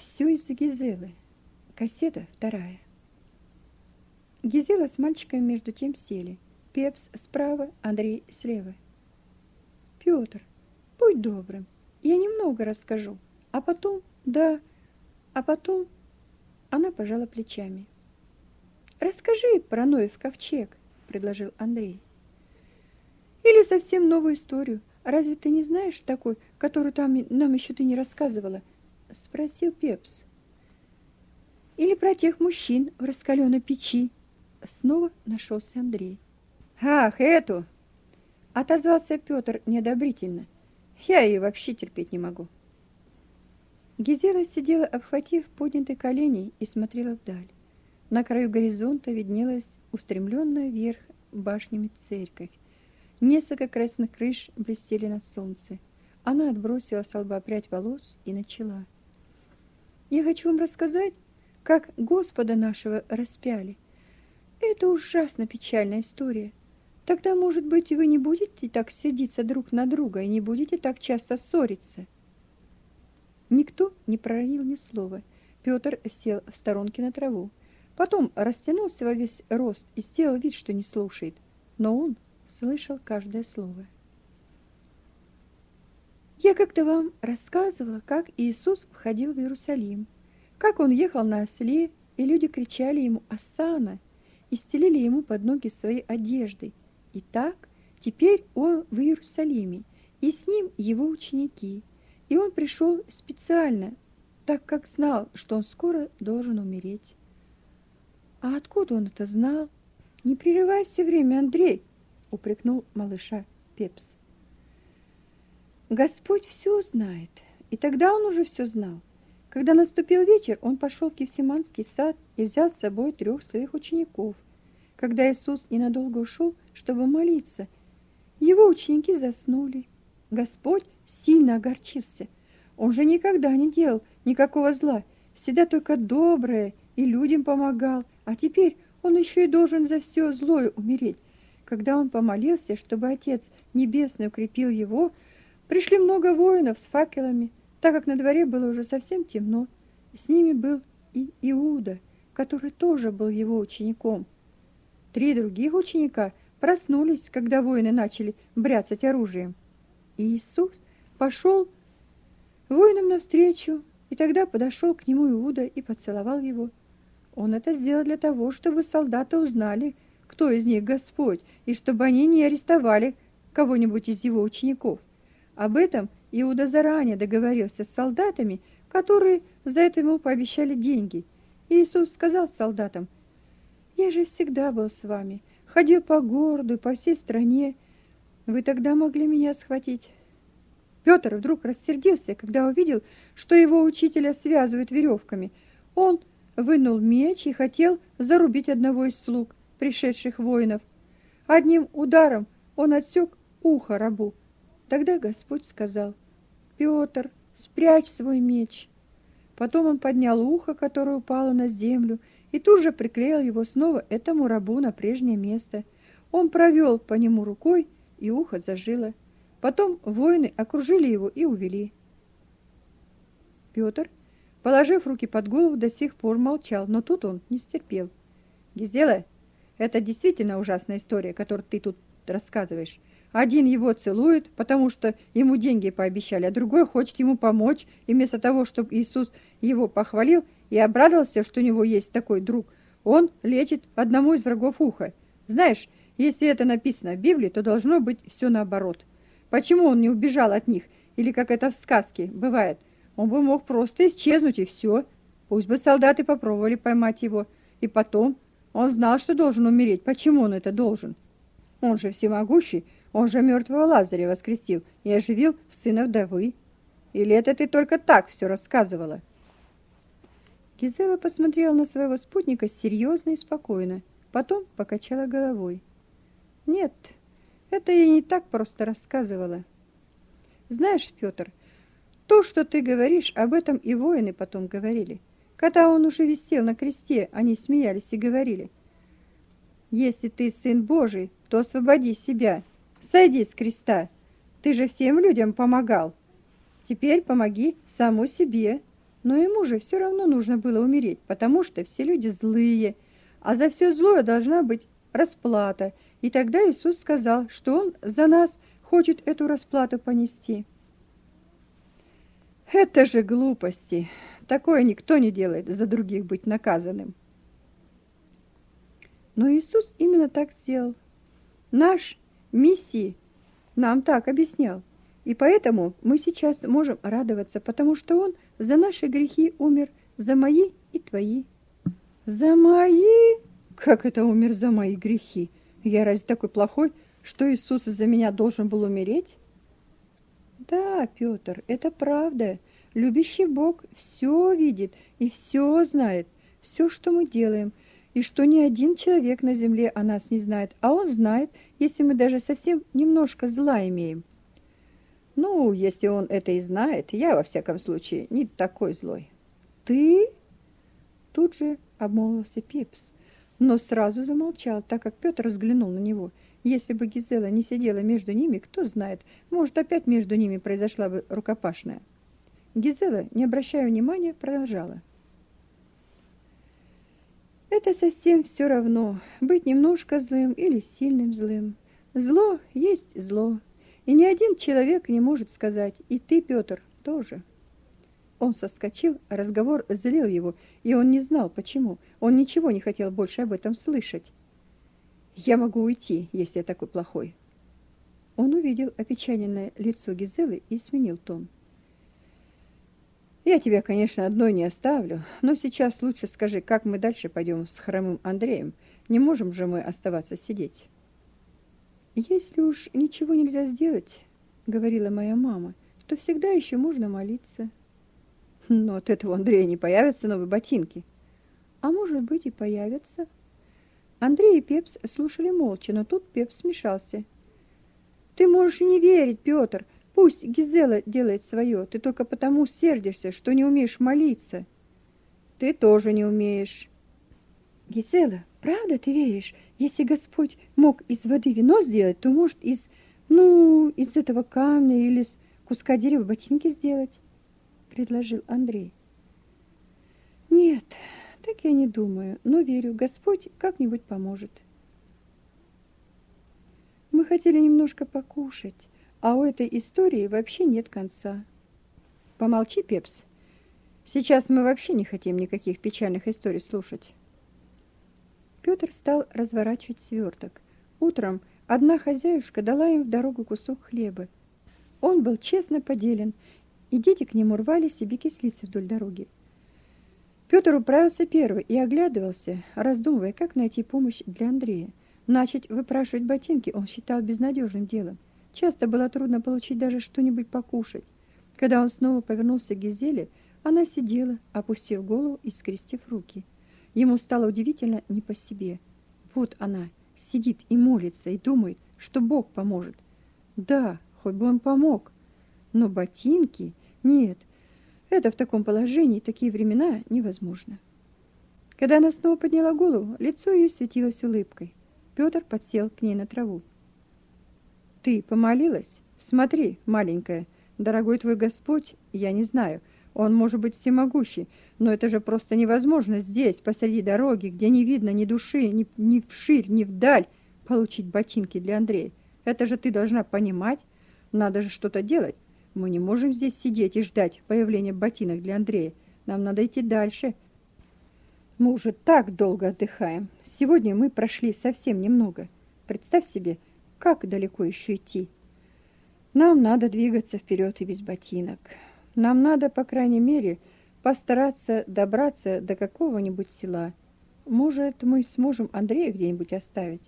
Все из-за Гизелы. Кассета 2. Гизела с мальчиками между тем сели. Пепс справа, Андрей слева. Петр, будь добрым, я немного расскажу, а потом, а потом... Она пожала плечами. Расскажи про Ноев ковчег, предложил Андрей. Или совсем новую историю. Разве ты не знаешь такой, которую нам еще ты не рассказывала? Спросил Пепс. Или про тех мужчин в раскаленной печи. Снова нашелся Андрей. Ах, эту! Отозвался Петр неодобрительно. Я ее вообще терпеть не могу. Гизела сидела, обхватив поднятые колени, и смотрела вдаль. На краю горизонта виднелась устремленная вверх башнями церковь. Несколько красных крыш блестели на солнце. Она отбросила с лба прядь волос и начала. Я хочу вам рассказать, как Господа нашего распяли. Это ужасно печальная история. Тогда, может быть, и вы не будете так сердиться друг на друга и не будете так часто ссориться. Никто не проронил ни слова. Петр сел в сторонке на траву. Потом растянулся во весь рост и сделал вид, что не слушает. Но он слышал каждое слово. Я как-то вам рассказывала, как Иисус входил в Иерусалим, как он ехал на осле, и люди кричали ему «Осанна!» и стелили ему под ноги своей одеждой. Итак, теперь он в Иерусалиме, и с ним его ученики. И он пришел специально, так как знал, что он скоро должен умереть. А откуда он это знал? Не прерывай все время, Андрей, упрекнул малыша Пепс. Господь все знает, и тогда он уже все знал. Когда наступил вечер, он пошел в Гефсиманский сад и взял с собой 3 своих учеников. Когда Иисус ненадолго ушел, чтобы молиться, его ученики заснули. Господь сильно огорчился. Он же никогда не делал никакого зла, всегда только доброе и людям помогал, а теперь он еще и должен за все злое умереть. Когда он помолился, чтобы Отец Небесный укрепил его, пришли много воинов с факелами, так как на дворе было уже совсем темно. С ними был и Иуда, который тоже был его учеником. 3 других ученика проснулись, когда воины начали бряцать оружием. И Иисус пошел воинам навстречу, и тогда подошел к нему Иуда и поцеловал его. Он это сделал для того, чтобы солдаты узнали, кто из них Господь, и чтобы они не арестовали кого-нибудь из его учеников. Об этом Иуда заранее договорился с солдатами, которые за это ему пообещали деньги. И Иисус сказал солдатам: «Я же всегда был с вами, ходил по городу, по всей стране. Вы тогда могли меня схватить». Петр вдруг рассердился, когда увидел, что его учителя связывают веревками. Он вынул меч и хотел зарубить одного из слуг, пришедших воинов. Одним ударом он отсек ухо рабу. Тогда Господь сказал: «Петр, спрячь свой меч». Потом он поднял ухо, которое упало на землю, и тут же приклеил его снова этому рабу на прежнее место. Он провел по нему рукой, и ухо зажило. Потом воины окружили его и увели. Петр, положив руки под голову, до сих пор молчал, но тут он не стерпел. «Гизела, это действительно ужасная история, которую ты тут рассказываешь. Один его целует, потому что ему деньги пообещали, а другой хочет ему помочь, и вместо того, чтобы Иисус его похвалил и обрадовался, что у него есть такой друг, он лечит одному из врагов ухо. Знаешь, если это написано в Библии, то должно быть все наоборот. Почему он не убежал от них? Или, как это в сказке бывает, он бы мог просто исчезнуть, и все. Пусть бы солдаты попробовали поймать его. И потом, он знал, что должен умереть. Почему он это должен? Он же всемогущий, он же мертвого Лазаря воскресил и оживил сына вдовы. Или это ты только так все рассказывала?» Гизела посмотрела на своего спутника серьезно и спокойно, потом покачала головой. «Нет, это я не так просто рассказывала. Знаешь, Петр, то, что ты говоришь, об этом и воины потом говорили. Когда он уже висел на кресте, они смеялись и говорили: «Если ты сын Божий, то освободи себя, сойди с креста. Ты же всем людям помогал. Теперь помоги саму себе». Но ему же все равно нужно было умереть, потому что все люди злые, а за все злое должна быть расплата. И тогда Иисус сказал, что Он за нас хочет эту расплату понести. Это же глупости. Такое никто не делает, за других быть наказанным. Но Иисус именно так сделал. Наш Мессия нам так объяснял. И поэтому мы сейчас можем радоваться, потому что Он за наши грехи умер, за мои и твои. За мои? Как это умер за мои грехи? Я разве такой плохой, что Иисус из-за меня должен был умереть? Да, Петр, это правда. Любящий Бог все видит и все знает, все, что мы делаем, и что ни один человек на земле о нас не знает, а Он знает, если мы даже совсем немножко зла имеем. Ну, если Он это и знает, я, во всяком случае, не такой злой. Ты? Тут же обмолвился Пипс, но сразу замолчал, так как Петр взглянул на него. Если бы Гизела не сидела между ними, кто знает, может, опять между ними произошла бы рукопашная. Гизела, не обращая внимания, продолжала. Это совсем все равно, быть немножко злым или сильным злым. Зло есть зло, и ни один человек не может сказать, и ты, Петр, тоже. Он соскочил, а разговор злил его, и он не знал, почему. Он ничего не хотел больше об этом слышать. «Я могу уйти, если я такой плохой». Он увидел опечаленное лицо Гизелы и сменил тон. «Я тебя, конечно, одной не оставлю, но сейчас лучше скажи, как мы дальше пойдем с хромым Андреем? Не можем же мы оставаться сидеть». «Если уж ничего нельзя сделать, — говорила моя мама, — то всегда еще можно молиться». «Но от этого у Андрея не появятся новые ботинки». «А может быть, и появятся». Андрей и Пепс слушали молча, но тут Пепс смешался. «Ты можешь не верить, Петр. Пусть Гизела делает свое. Ты только потому сердишься, что не умеешь молиться». «Ты тоже не умеешь». «Гизела, правда ты веришь? Если Господь мог из воды вино сделать, то может из этого камня или из куска дерева ботинки сделать?» предложил Андрей. «Нет, так я не думаю, но верю, Господь как-нибудь поможет». Мы хотели немножко покушать, а у этой истории вообще нет конца. Помолчи, Пепс. Сейчас мы вообще не хотим никаких печальных историй слушать. Петр стал разворачивать сверток. Утром одна хозяюшка дала им в дорогу кусок хлеба. Он был честно поделен, и дети к нему рвали себе кислицы вдоль дороги. Петр управился первый и оглядывался, раздумывая, как найти помощь для Андрея. Начать выпрашивать ботинки он считал безнадежным делом. Часто было трудно получить даже что-нибудь покушать. Когда он снова повернулся к Гизеле, она сидела, опустив голову и скрестив руки. Ему стало удивительно не по себе. Вот она сидит и молится, и думает, что Бог поможет. Да, хоть бы он помог. Но ботинки... Нет, это в таком положении, такие времена невозможно. Когда она снова подняла голову, лицо ее светилось улыбкой. Петр подсел к ней на траву. «Ты помолилась? Смотри, маленькая, дорогой твой Господь, я не знаю, он может быть всемогущий, но это же просто невозможно здесь, посреди дороги, где не видно ни души, ни вширь, ни вдаль, получить ботинки для Андрея. Это же ты должна понимать, надо же что-то делать. Мы не можем здесь сидеть и ждать появления ботинок для Андрея. Нам надо идти дальше. Мы уже так долго отдыхаем. Сегодня мы прошли совсем немного. Представь себе, как далеко еще идти. Нам надо двигаться вперед и без ботинок. Нам надо, по крайней мере, постараться добраться до какого-нибудь села. Может, мы сможем Андрея где-нибудь оставить?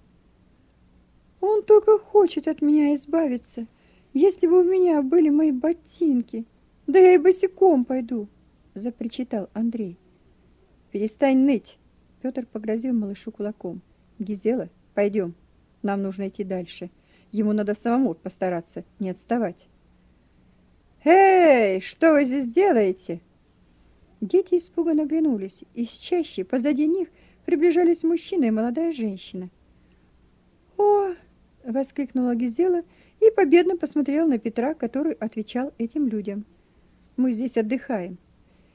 Он только хочет от меня избавиться. Если бы у меня были мои ботинки, да я и босиком пойду, запричитал Андрей. Перестань ныть, Петр погрозил малышу кулаком. Гизела, пойдем, нам нужно идти дальше. Ему надо самому постараться не отставать. Эй, что вы здесь делаете? Дети испуганно оглянулись. Из чащи позади них приближались мужчина и молодая женщина. «О!» — воскликнула Гизела и победно посмотрела на Петра, который отвечал этим людям. «Мы здесь отдыхаем.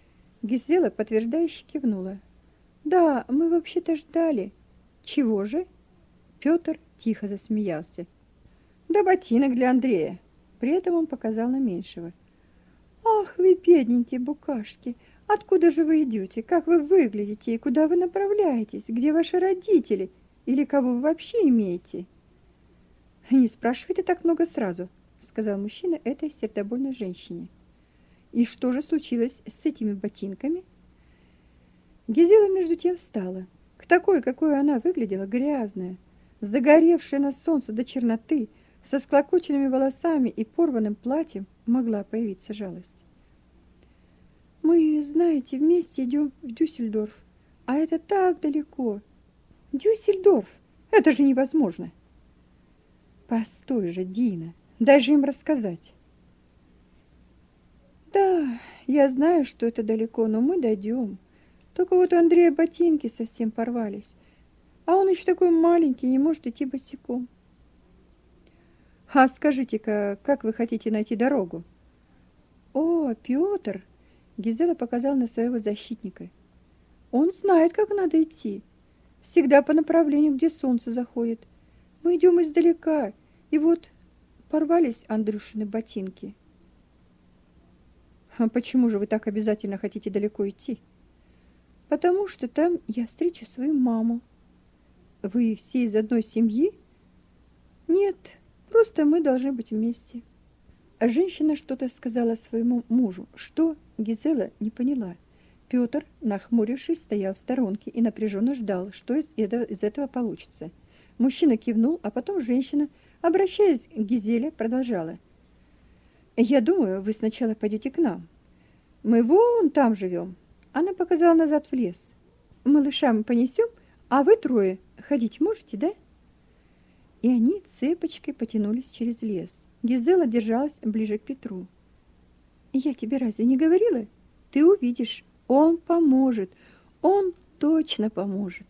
Гизела подтверждающе кивнула. Да, мы вообще-то ждали. Чего же? Петр тихо засмеялся. Да ботинок для Андрея. При этом он показал на меньшего. Ах, вы бедненькие букашки! Откуда же вы идете? Как вы выглядите? И куда вы направляетесь? Где ваши родители? Или кого вы вообще имеете? Не спрашивайте так много сразу, сказал мужчина этой сердобольной женщине. И что же случилось с этими ботинками? Гизела между тем встала. К такой, какой она выглядела, грязная, загоревшая на солнце до черноты, со склокоченными волосами и порванным платьем, могла появиться жалость. Мы, знаете, вместе идем в Дюссельдорф, а это так далеко. Дюссельдорф? Это же невозможно. Постой же, Дина, дай же им рассказать. Да, я знаю, что это далеко, но мы дойдем. Только вот у Андрея ботинки совсем порвались, а он еще такой маленький, не может идти босиком. А скажите-ка, как вы хотите найти дорогу? О, Пётр! Гизела показала на своего защитника. Он знает, как надо идти. Всегда по направлению, где солнце заходит. Мы идем издалека, и вот порвались Андрюшины ботинки. А почему же вы так обязательно хотите далеко идти? Потому что там я встречу свою маму. Вы все из одной семьи? Нет, просто мы должны быть вместе. А женщина что-то сказала своему мужу. Что? Гизела не поняла. Петр, нахмурившись, стоял в сторонке и напряженно ждал, что из этого получится. Мужчина кивнул, а потом женщина, обращаясь к Гизеле, продолжала. «Я думаю, вы сначала пойдете к нам. Мы вон там живем». Она показала назад в лес. «Малыша мы понесем, а вы трое ходить можете, да?» И они цепочкой потянулись через лес. Гизела держалась ближе к Петру. «Я тебе разве не говорила? Ты увидишь, он поможет, он точно поможет».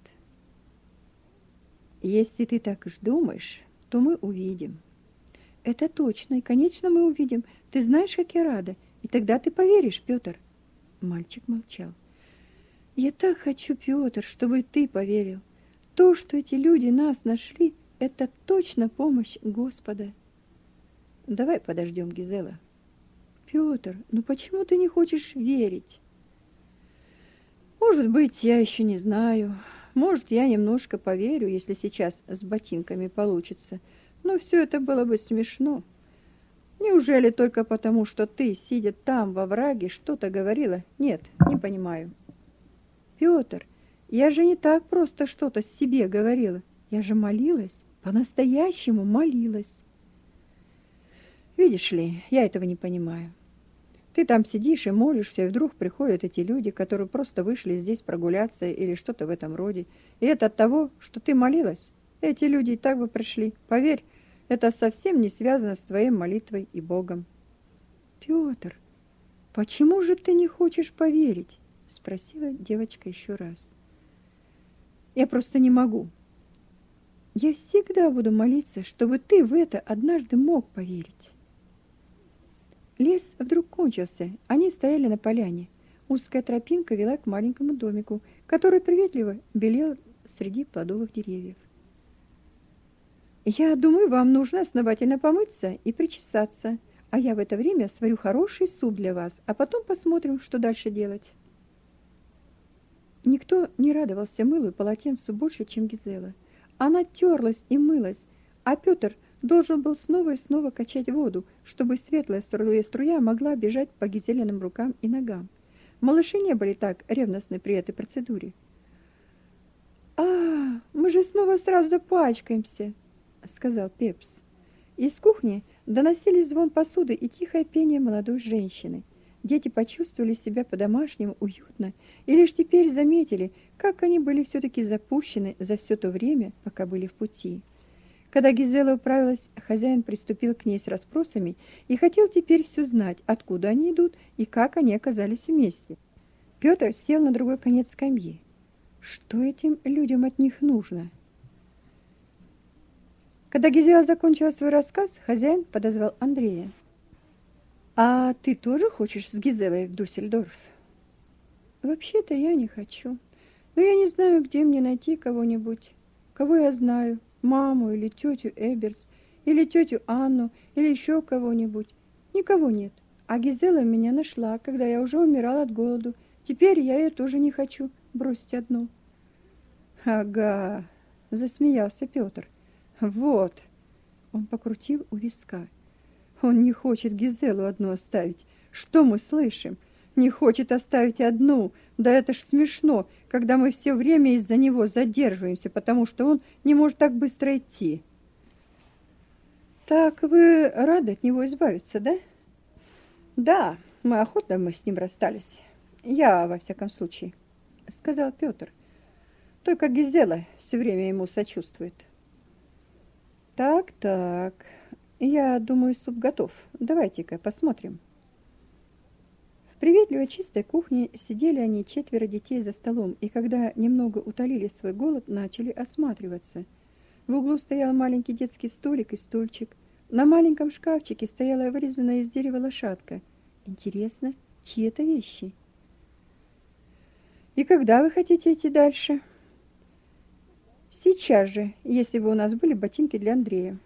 «Если ты так уж думаешь, то мы увидим». «Это точно, и, конечно, мы увидим. Ты знаешь, как я рада, и тогда ты поверишь, Петр». Мальчик молчал. «Я так хочу, Петр, чтобы ты поверил. То, что эти люди нас нашли, это точно помощь Господа». «Давай подождем, Гизела». «Петр, ну почему ты не хочешь верить?» «Может быть, я еще не знаю. Может, я немножко поверю, если сейчас с ботинками получится. Но все это было бы смешно. Неужели только потому, что ты, сидя там во враге, что-то говорила? Нет, не понимаю». «Петр, я же не так просто что-то себе говорила. Я же молилась, по-настоящему молилась». «Видишь ли, я этого не понимаю. Ты там сидишь и молишься, и вдруг приходят эти люди, которые просто вышли здесь прогуляться или что-то в этом роде. И это от того, что ты молилась. Эти люди и так бы пришли. Поверь, это совсем не связано с твоей молитвой и Богом». «Петр, почему же ты не хочешь поверить?» — спросила девочка еще раз. «Я просто не могу. Я всегда буду молиться, чтобы ты в это однажды мог поверить». Лес вдруг кончился. Они стояли на поляне. Узкая тропинка вела к маленькому домику, который приветливо белел среди плодовых деревьев. «Я думаю, вам нужно основательно помыться и причесаться, а я в это время сварю хороший суп для вас, а потом посмотрим, что дальше делать». Никто не радовался мылу и полотенцу больше, чем Гизела. Она терлась и мылась, а Петр должен был снова и снова качать воду, чтобы светлая струя могла бежать по Гизелиным рукам и ногам. Малыши не были так ревностны при этой процедуре. «А, мы же снова сразу запачкаемся», — сказал Пепс. Из кухни доносились звон посуды и тихое пение молодой женщины. Дети почувствовали себя по-домашнему уютно и лишь теперь заметили, как они были все-таки запущены за все то время, пока были в пути. Когда Гизела управилась, хозяин приступил к ней с расспросами и хотел теперь все знать, откуда они идут и как они оказались вместе. Петр сел на другой конец скамьи. Что этим людям от них нужно? Когда Гизела закончила свой рассказ, хозяин подозвал Андрея. «А ты тоже хочешь с Гизелой в Дюссельдорф?» Вообще-то я не хочу. Но я не знаю, где мне найти кого-нибудь, кого я знаю, маму или тетю Эберс, или тетю Анну, или еще кого-нибудь. Никого нет. А Гизела меня нашла, когда я уже умирала от голоду. Теперь я ее тоже не хочу бросить одну. Ага, засмеялся Петр. Вот. Он покрутил у виска. Он не хочет Гизелу одну оставить. Что мы слышим? Не хочет оставить одну. Да это ж смешно, когда мы все время из-за него задерживаемся, потому что он не может так быстро идти. Так вы рады от него избавиться, да? Да, мы охотно с ним расстались. Я, во всяком случае, сказал Петр. Только Гизела все время ему сочувствует. Так, я думаю, суп готов. Давайте-ка посмотрим. В приветливой чистой кухне сидели они 4 детей за столом, и когда немного утолили свой голод, начали осматриваться. В углу стоял маленький детский столик и стульчик. На маленьком шкафчике стояла вырезанная из дерева лошадка. Интересно, чьи это вещи? И когда вы хотите идти дальше? Сейчас же, если бы у нас были ботинки для Андрея.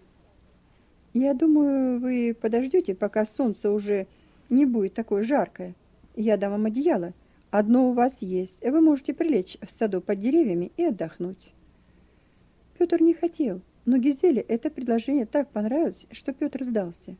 Я думаю, вы подождете, пока солнце уже не будет такое жаркое. Я дам вам одеяло. Одно у вас есть. Вы можете прилечь в саду под деревьями и отдохнуть. Петр не хотел, но Гизеле это предложение так понравилось, что Петр сдался.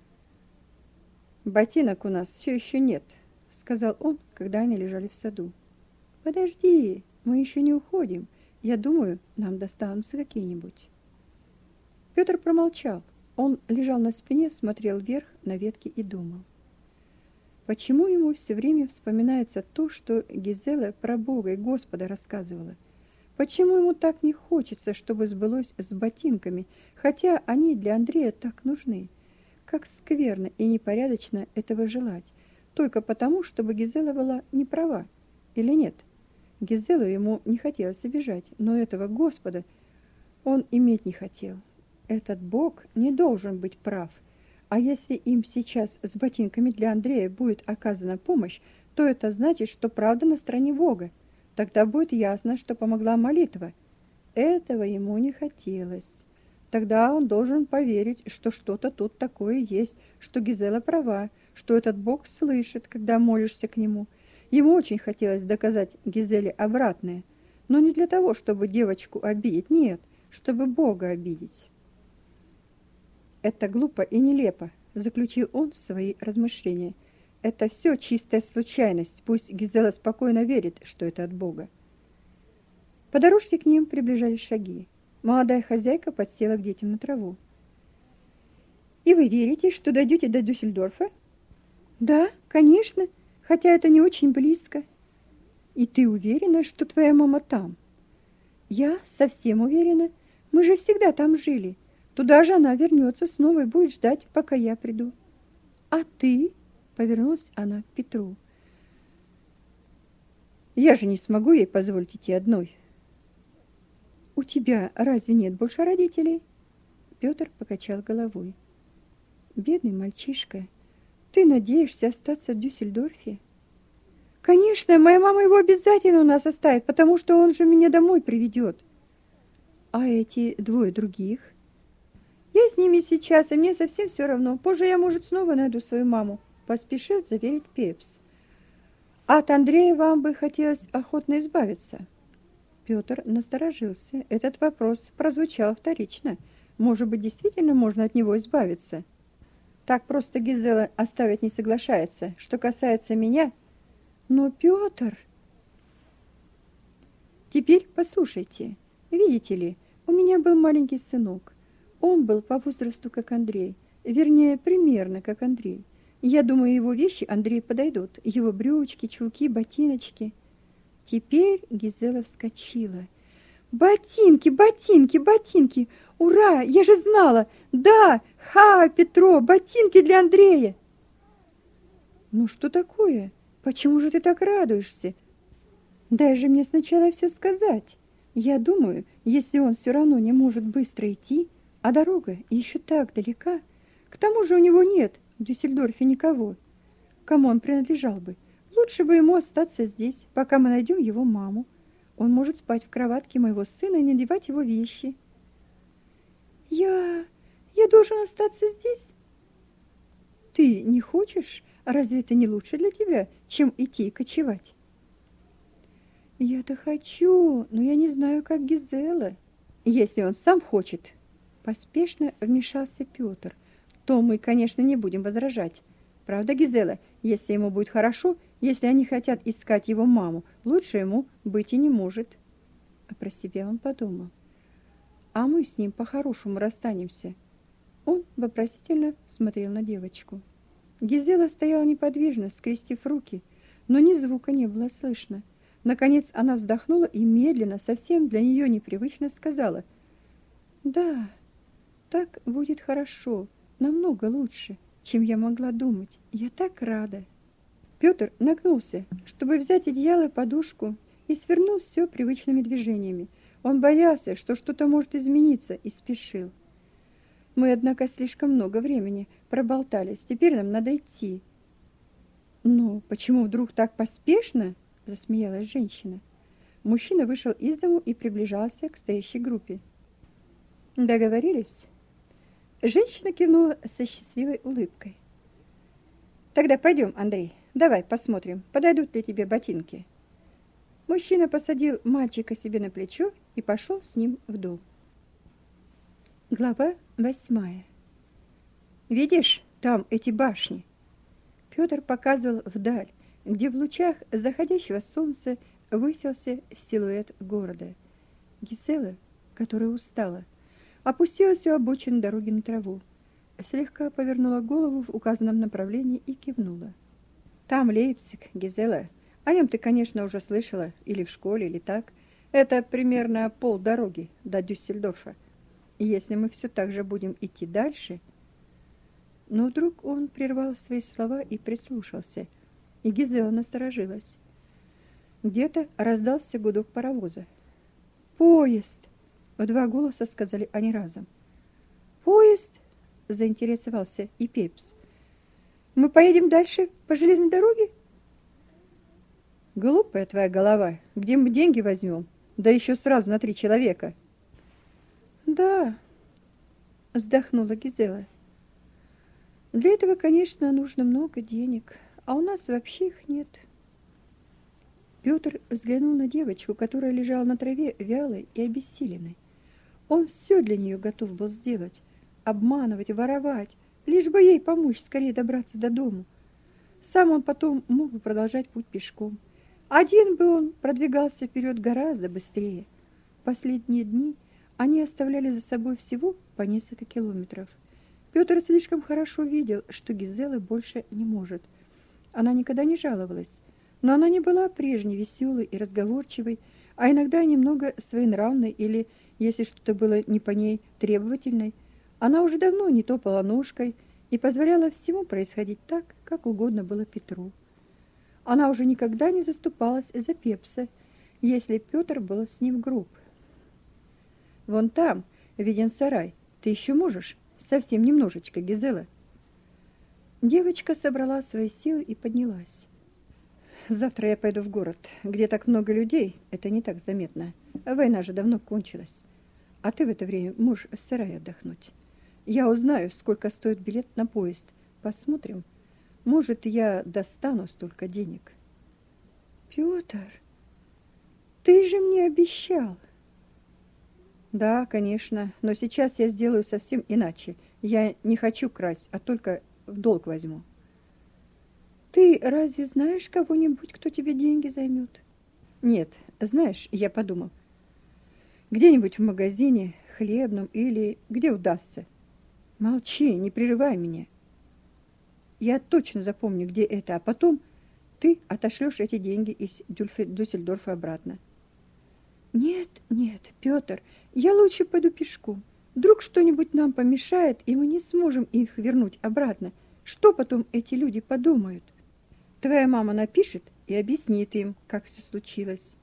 «Ботинок у нас все еще нет», — сказал он, когда они лежали в саду. «Подожди, мы еще не уходим. Я думаю, нам достанутся какие-нибудь». Петр промолчал. Он лежал на спине, смотрел вверх на ветки и думал. Почему ему все время вспоминается то, что Гизела про Бога и Господа рассказывала? Почему ему так не хочется, чтобы сбылось с ботинками, хотя они для Андрея так нужны? Как скверно и непорядочно этого желать, только потому, чтобы Гизела была не права, или нет? Гизелу ему не хотелось обижать, но этого Господа он иметь не хотел. Этот Бог не должен быть прав. А если им сейчас с ботинками для Андрея будет оказана помощь, то это значит, что правда на стороне Бога. Тогда будет ясно, что помогла молитва. Этого ему не хотелось. Тогда он должен поверить, что что-то тут такое есть, что Гизела права, что этот Бог слышит, когда молишься к нему. Ему очень хотелось доказать Гизеле обратное, но не для того, чтобы девочку обидеть, нет, чтобы Бога обидеть. Это глупо и нелепо, заключил он в свои размышления. Это все чистая случайность, пусть Гизела спокойно верит, что это от Бога. По дорожке к ним приближались шаги. Молодая хозяйка подсела к детям на траву. «И вы верите, что дойдете до Дюссельдорфа?» «Да, конечно, хотя это не очень близко». «И ты уверена, что твоя мама там?» «Я совсем уверена. Мы же всегда там жили. Туда же она вернется снова и будет ждать, пока я приду». «А ты?» — повернулась она к Петру. «Я же не смогу ей позволить идти одной». «У тебя разве нет больше родителей?» Петр покачал головой. «Бедный мальчишка, ты надеешься остаться в Дюссельдорфе?» «Конечно, моя мама его обязательно у нас оставит, потому что он же меня домой приведет». «А эти 2 других?» «Я с ними сейчас, и мне совсем все равно. Позже я, может, снова найду свою маму», — поспешил заверить Пепс. «От Андрея вам бы хотелось охотно избавиться». Петр насторожился. Этот вопрос прозвучал вторично. Может быть, действительно можно от него избавиться? Так просто Гизела оставить не соглашается. Что касается меня... Но, Петр... Теперь послушайте. Видите ли, у меня был маленький сынок. Он был по возрасту как Андрей. Вернее, примерно как Андрей. Я думаю, его вещи Андрею подойдут. Его брючки, чулки, ботиночки. Теперь Гизела вскочила. «Ботинки, ботинки, ботинки! Ура! Я же знала! Да! Ха, Петро, ботинки для Андрея!» «Ну что такое? Почему же ты так радуешься? Дай же мне сначала все сказать. Я думаю, если он все равно не может быстро идти, а дорога еще так далека, к тому же у него нет в Дюссельдорфе никого. Кому он принадлежал бы? лучше бы ему остаться здесь, пока мы найдем его маму. Он может спать в кроватке моего сына и надевать его вещи. Я должен остаться здесь? Ты не хочешь? Разве это не лучше для тебя, чем идти и кочевать? Я-то хочу, но я не знаю, как Гизела. Если он сам хочет, поспешно вмешался Петр, то мы, конечно, не будем возражать. Правда, Гизела, если ему будет хорошо, если они хотят искать его маму, лучше ему быть и не может. А про себя он подумал. А мы с ним по-хорошему расстанемся. Он вопросительно смотрел на девочку. Гизела стояла неподвижно, скрестив руки, но ни звука не было слышно. Наконец она вздохнула и медленно, совсем для нее непривычно сказала: «Да, так будет хорошо, намного лучше, чем я могла думать. Я так рада». Петр нагнулся, чтобы взять одеяло и подушку, и свернул все привычными движениями. Он боялся, что что-то может измениться, и спешил. «Мы, однако, слишком много времени проболтались. Теперь нам надо идти». «Ну, почему вдруг так поспешно?» — засмеялась женщина. Мужчина вышел из дому и приближался к стоящей группе. «Договорились?» Женщина кивнула со счастливой улыбкой. «Тогда пойдем, Андрей. Давай посмотрим, подойдут ли тебе ботинки». Мужчина посадил мальчика себе на плечо и пошел с ним в дом. Глава 8. «Видишь, там эти башни?» Петр показывал вдаль, где в лучах заходящего солнца высился силуэт города. Гизела, которая устала, опустилась у обочины дороги на траву, слегка повернула голову в указанном направлении и кивнула. «Там Лейпциг, Гизела. О нем ты, конечно, уже слышала, или в школе, или так. Это примерно полдороги до Дюссельдорфа. И если мы все так же будем идти дальше...» Но вдруг он прервал свои слова и прислушался, и Гизела насторожилась. Где-то раздался гудок паровоза. «Поезд!» — в два голоса сказали они разом. «Поезд?» — заинтересовался и Пепс. «Мы поедем дальше по железной дороге?» «Глупая твоя голова! Где мы деньги возьмем? Да еще сразу на 3 человека!» «Да», — вздохнула Гизела. «Для этого, конечно, нужно много денег, а у нас вообще их нет». Петр взглянул на девочку, которая лежала на траве вялой и обессиленной. Он все для нее готов был сделать: обманывать, воровать, лишь бы ей помочь скорее добраться до дому. Сам он потом мог бы продолжать путь пешком. Один бы он продвигался вперед гораздо быстрее. Последние дни они оставляли за собой всего по несколько километров. Петр слишком хорошо видел, что Гизела больше не может. Она никогда не жаловалась, но она не была прежней веселой и разговорчивой, а иногда немного своенравной или, если что-то было не по ней, требовательной. Она уже давно не топала ножкой и позволяла всему происходить так, как угодно было Петру. Она уже никогда не заступалась за Пепса, если Петр был с ним груб. «Вон там виден сарай. Ты еще можешь? Совсем немножечко, Гизела». Девочка собрала свои силы и поднялась. «Завтра я пойду в город, где так много людей, это не так заметно. Война же давно кончилась. А ты в это время можешь в сарае отдохнуть. Я узнаю, сколько стоит билет на поезд. Посмотрим. Может, я достану столько денег». «Петр, ты же мне обещал». «Да, конечно, но сейчас я сделаю совсем иначе. Я не хочу красть, а только в долг возьму». «Ты разве знаешь кого-нибудь, кто тебе деньги займет?» «Нет, знаешь, я подумал. Где-нибудь в магазине, хлебном или где удастся». «Молчи, не прерывай меня. Я точно запомню, где это, а потом ты отошлешь эти деньги из Дюссельдорфа обратно». «Нет, нет, Петр, я лучше пойду пешком. Вдруг что-нибудь нам помешает, и мы не сможем их вернуть обратно. Что потом эти люди подумают?» «Твоя мама напишет и объяснит им, как все случилось».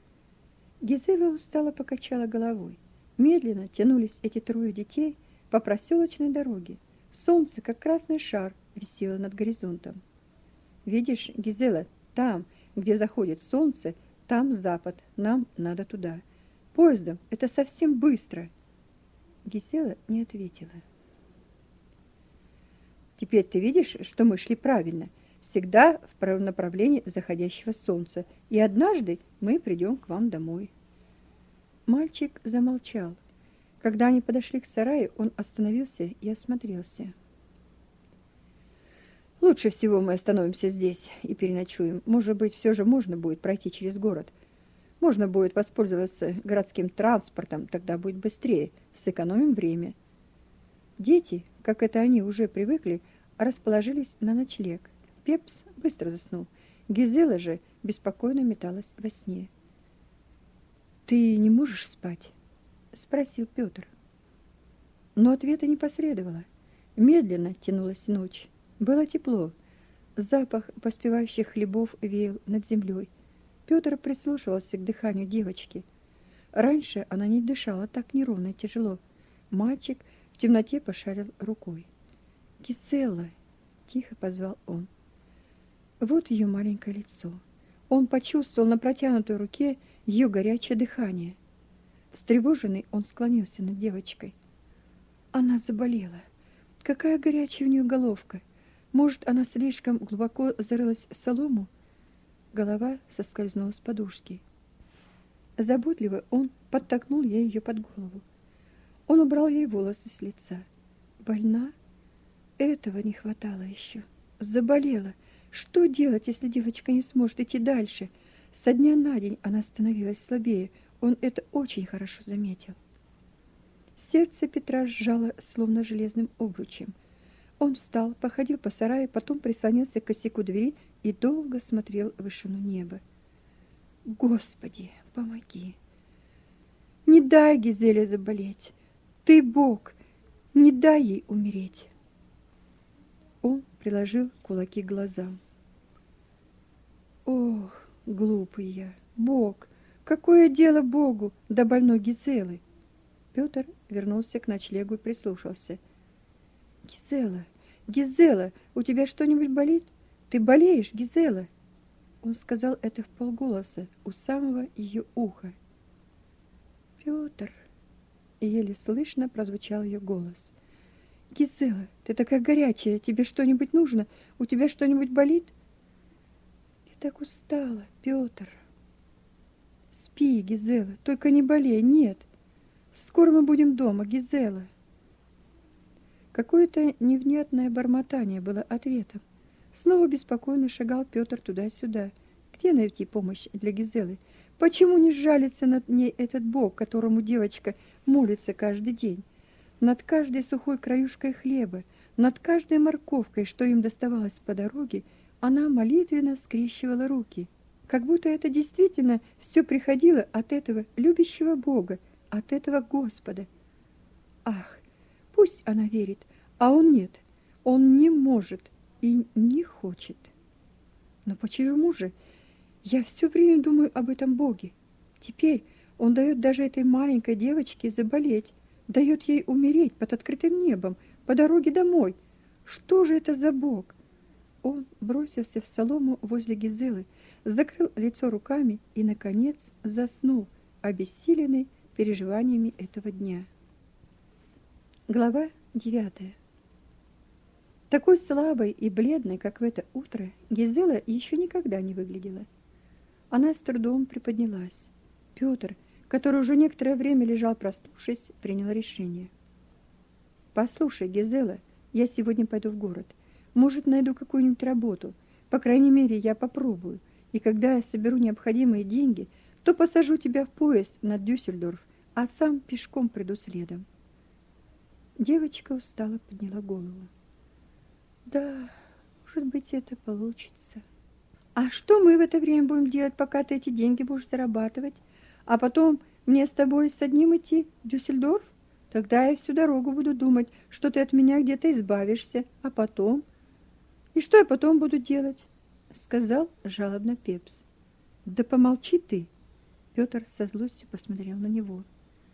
Гизела устало покачала головой. Медленно тянулись эти 3 детей по проселочной дороге. Солнце, как красный шар, висело над горизонтом. «Видишь, Гизела, там там, где заходит солнце, там запад, нам надо туда. Поездом это совсем быстро. Гизела не ответила. Теперь ты видишь, что мы шли правильно, всегда в направлении заходящего солнца, и однажды мы придем к вам домой. Мальчик замолчал. Когда они подошли к сараю, он остановился и осмотрелся. Лучше всего мы остановимся здесь и переночуем. Может быть, все же можно будет пройти через город. Можно будет воспользоваться городским транспортом, тогда будет быстрее, сэкономим время. Дети, как это они уже привыкли, расположились на ночлег. Пепс быстро заснул. Гизела же беспокойно металась во сне. «Ты не можешь спать?» — спросил Петр. Но ответа не последовало. Медленно тянулась ночь. Было тепло. Запах поспевающих хлебов веял над землей. Петр прислушивался к дыханию девочки. Раньше она не дышала так неровно и тяжело. Мальчик в темноте пошарил рукой. «Гизела!» — тихо позвал он. Вот ее маленькое лицо. Он почувствовал на протянутой руке ее горячее дыхание. Встревоженный, он склонился над девочкой. Она заболела. Какая горячая у нее головка! Может, она слишком глубоко зарылась в солому? Голова соскользнула с подушки. Заботливо он подтолкнул ей ее под голову. Он убрал ей волосы с лица. Больна? Этого не хватало еще. Заболела. Что делать, если девочка не сможет идти дальше? Со дня на день она становилась слабее. Он это очень хорошо заметил. Сердце Петра сжало, словно железным обручем. Он встал, походил по сараю, потом прислонился к косяку двери и долго смотрел в вышину неба. «Господи, помоги! Не дай Гизеле заболеть! Ты Бог! Не дай ей умереть!» Он приложил кулаки к глазам. «Ох, глупый я! Бог! Какое дело Богу до больной Гизелы?» Петр вернулся к ночлегу и прислушался. «Гизела, Гизела, у тебя что-нибудь болит? Ты болеешь, Гизела?» Он сказал это вполголоса, у самого ее уха. «Петр!» — еле слышно прозвучал ее голос. «Гизела, ты такая горячая, тебе что-нибудь нужно? У тебя что-нибудь болит?» «Я так устала, Петр!» «Спи, Гизела, только не болей, нет! Скоро мы будем дома, Гизела!» Какое-то невнятное бормотание было ответом. Снова беспокойно шагал Петр туда-сюда. Где найти помощь для Гизелы? Почему не жалится над ней этот Бог, которому девочка молится каждый день? Над каждой сухой краюшкой хлеба, над каждой морковкой, что им доставалось по дороге, она молитвенно скрещивала руки. Как будто это действительно все приходило от этого любящего Бога, от этого Господа. Ах! Пусть она верит, а он нет. Он не может и не хочет. Но почему же? Я все время думаю об этом Боге. Теперь он дает даже этой маленькой девочке заболеть, дает ей умереть под открытым небом по дороге домой. Что же это за Бог? Он бросился в солому возле Гизелы, закрыл лицо руками и, наконец, заснул, обессиленный переживаниями этого дня. Глава 9. Такой слабой и бледной, как в это утро, Гизела еще никогда не выглядела. Она с трудом приподнялась. Петр, который уже некоторое время лежал проснувшись, принял решение. «Послушай, Гизела, я сегодня пойду в город. Может, найду какую-нибудь работу. По крайней мере, я попробую. И когда я соберу необходимые деньги, то посажу тебя в поезд на Дюссельдорф, а сам пешком приду следом». Девочка устало подняла голову. «Да, может быть, это получится. А что мы в это время будем делать, пока ты эти деньги будешь зарабатывать? А потом мне с тобой с одним идти в Дюссельдорф? Тогда я всю дорогу буду думать, что ты от меня где-то избавишься. А потом? И что я потом буду делать?» Сказал жалобно Пепс. «Да помолчи ты!» Петр со злостью посмотрел на него.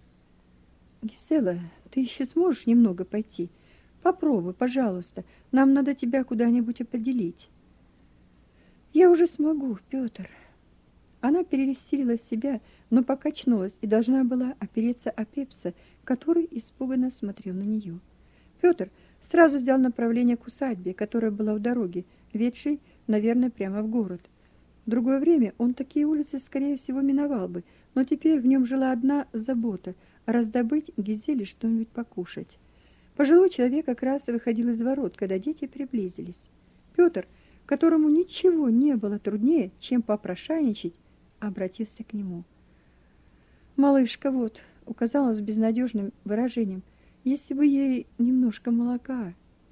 «Гизела, ты еще сможешь немного пойти? Попробуй, пожалуйста. Нам надо тебя куда-нибудь определить». Я уже смогу, Петр. Она пересилила себя, но покачнулась и должна была опереться о Пепса, который испуганно смотрел на нее. Петр сразу взял направление к усадьбе, которая была у дороги, ведшей, наверное, прямо в город. В другое время он такие улицы, скорее всего, миновал бы, но теперь в нем жила одна забота – раздобыть Гизеле что-нибудь покушать. Пожилой человек как раз выходил из ворот, когда дети приблизились. Петр, которому ничего не было труднее, чем попрошайничать, обратился к нему. «Малышка, вот», — указала с безнадежным выражением, — «если бы ей немножко молока».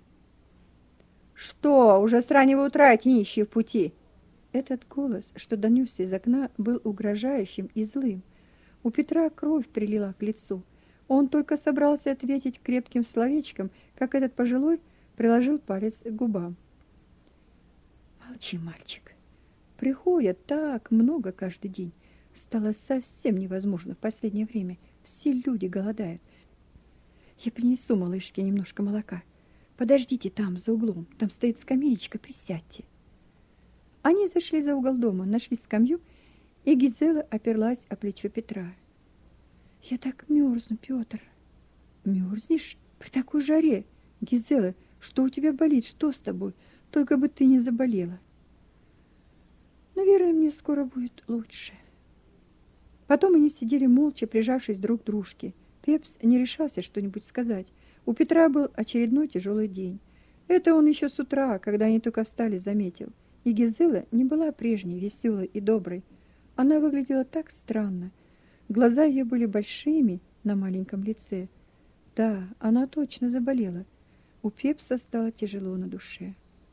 «Что, уже с раннего утра эти нищие в пути?» Этот голос, что донесся из окна, был угрожающим и злым. У Петра кровь прилила к лицу. Он только собрался ответить крепким словечком, как этот пожилой приложил палец к губам. «Молчи, мальчик. Приходят так много каждый день. Стало совсем невозможно в последнее время. Все люди голодают. Я принесу малышке немножко молока. Подождите там, за углом. Там стоит скамеечка, присядьте». Они зашли за угол дома, нашли скамью, и Гизела оперлась о плечо Петра. «Я так мерзну, Петр». «Мерзнешь? При такой жаре? Гизела, что у тебя болит? Что с тобой? Только бы ты не заболела». «Наверное, мне скоро будет лучше». Потом они сидели молча, прижавшись друг к дружке. Пепс не решался что-нибудь сказать. У Петра был очередной тяжелый день. Это он еще с утра, когда они только встали, заметил. И Гизела не была прежней, веселой и доброй. Она выглядела так странно. Глаза ее были большими на маленьком лице. Да, она точно заболела. У Пепса стало тяжело на душе.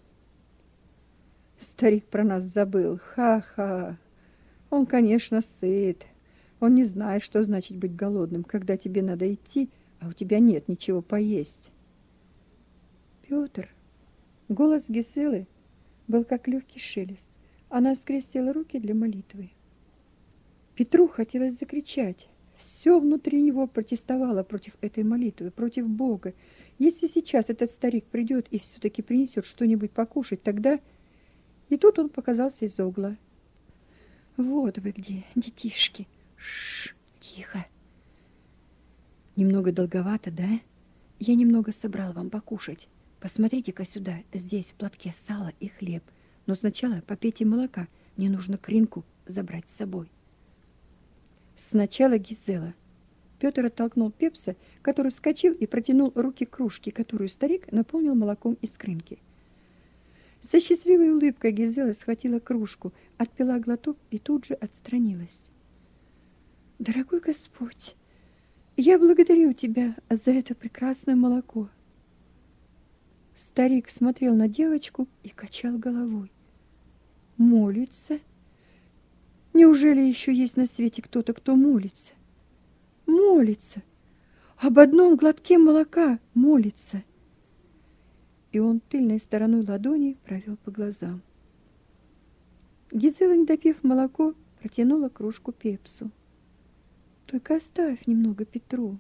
«Старик про нас забыл. Ха-ха. Он, конечно, сыт. Он не знает, что значит быть голодным, когда тебе надо идти, а у тебя нет ничего поесть». «Петр!» Голос Гизелы был как легкий шелест. Она скрестила руки для молитвы. Петру хотелось закричать. Все внутри него протестовало против этой молитвы, против Бога. Если сейчас этот старик придет и все-таки принесет что-нибудь покушать, тогда... И тут он показался из-за угла. «Вот вы где, детишки! Шш, тихо! Немного долговато, да? Я немного собрал вам покушать. Посмотрите-ка сюда, здесь в платке сало и хлеб. Но сначала попейте молока, мне нужно к рынку забрать с собой». Сначала Гизела. Петр оттолкнул Пепса, который вскочил и протянул руки к кружке, которую старик наполнил молоком из крынки. Со счастливой улыбкой Гизела схватила кружку, отпила глоток и тут же отстранилась. «Дорогой Господь, я благодарю Тебя за это прекрасное молоко». Старик смотрел на девочку и качал головой. «Молится? Неужели еще есть на свете кто-то, кто молится? Молится! Об одном глотке молока молится!» И он тыльной стороной ладони провел по глазам. Гизела, не допив молоко, протянула кружку Пепсу. «Только оставь немного Петру».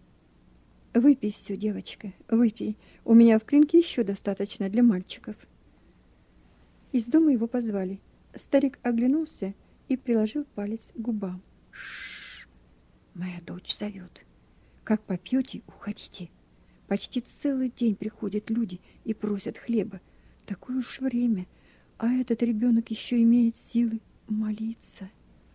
«Выпей все, девочка, выпей. У меня в кринке еще достаточно для мальчиков». Из дома его позвали. Старик оглянулся и приложил палец к губам. «Шш! Моя дочь зовет. Как попьете, уходите. Почти целый день приходят люди и просят хлеба. Такое уж время, а этот ребенок еще имеет силы молиться».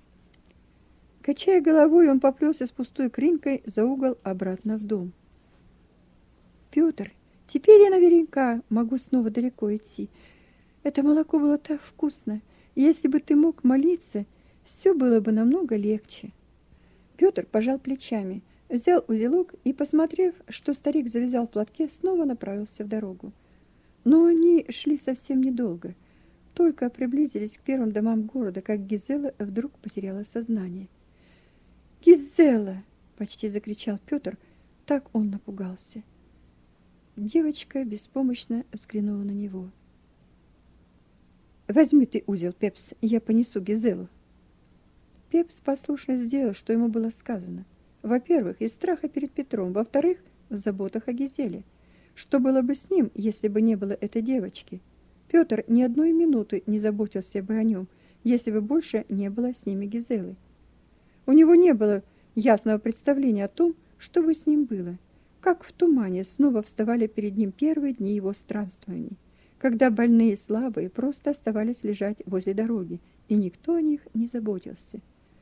Качая головой, он поплелся с пустой кринкой за угол обратно в дом. «Петр, теперь я наверняка могу снова далеко идти. Это молоко было так вкусно. Если бы ты мог молиться, все было бы намного легче». Петр пожал плечами, взял узелок и, посмотрев, что старик завязал в платке, снова направился в дорогу. Но они шли совсем недолго. Только приблизились к первым домам города, как Гизела вдруг потеряла сознание. «Гизела!» — почти закричал Петр, так он напугался. Девочка беспомощно взглянула на него. «Возьми ты узел, Пепс, я понесу Гизелу». Пепс послушно сделал, что ему было сказано. Во-первых, из страха перед Петром, во-вторых, в заботах о Гизеле. Что было бы с ним, если бы не было этой девочки? Петр ни одной минуты не заботился бы о нем, если бы больше не было с ними Гизелы. У него не было ясного представления о том, что бы с ним было, как в тумане снова вставали перед ним первые дни его странствований, когда больные и слабые просто оставались лежать возле дороги, и никто о них не заботился.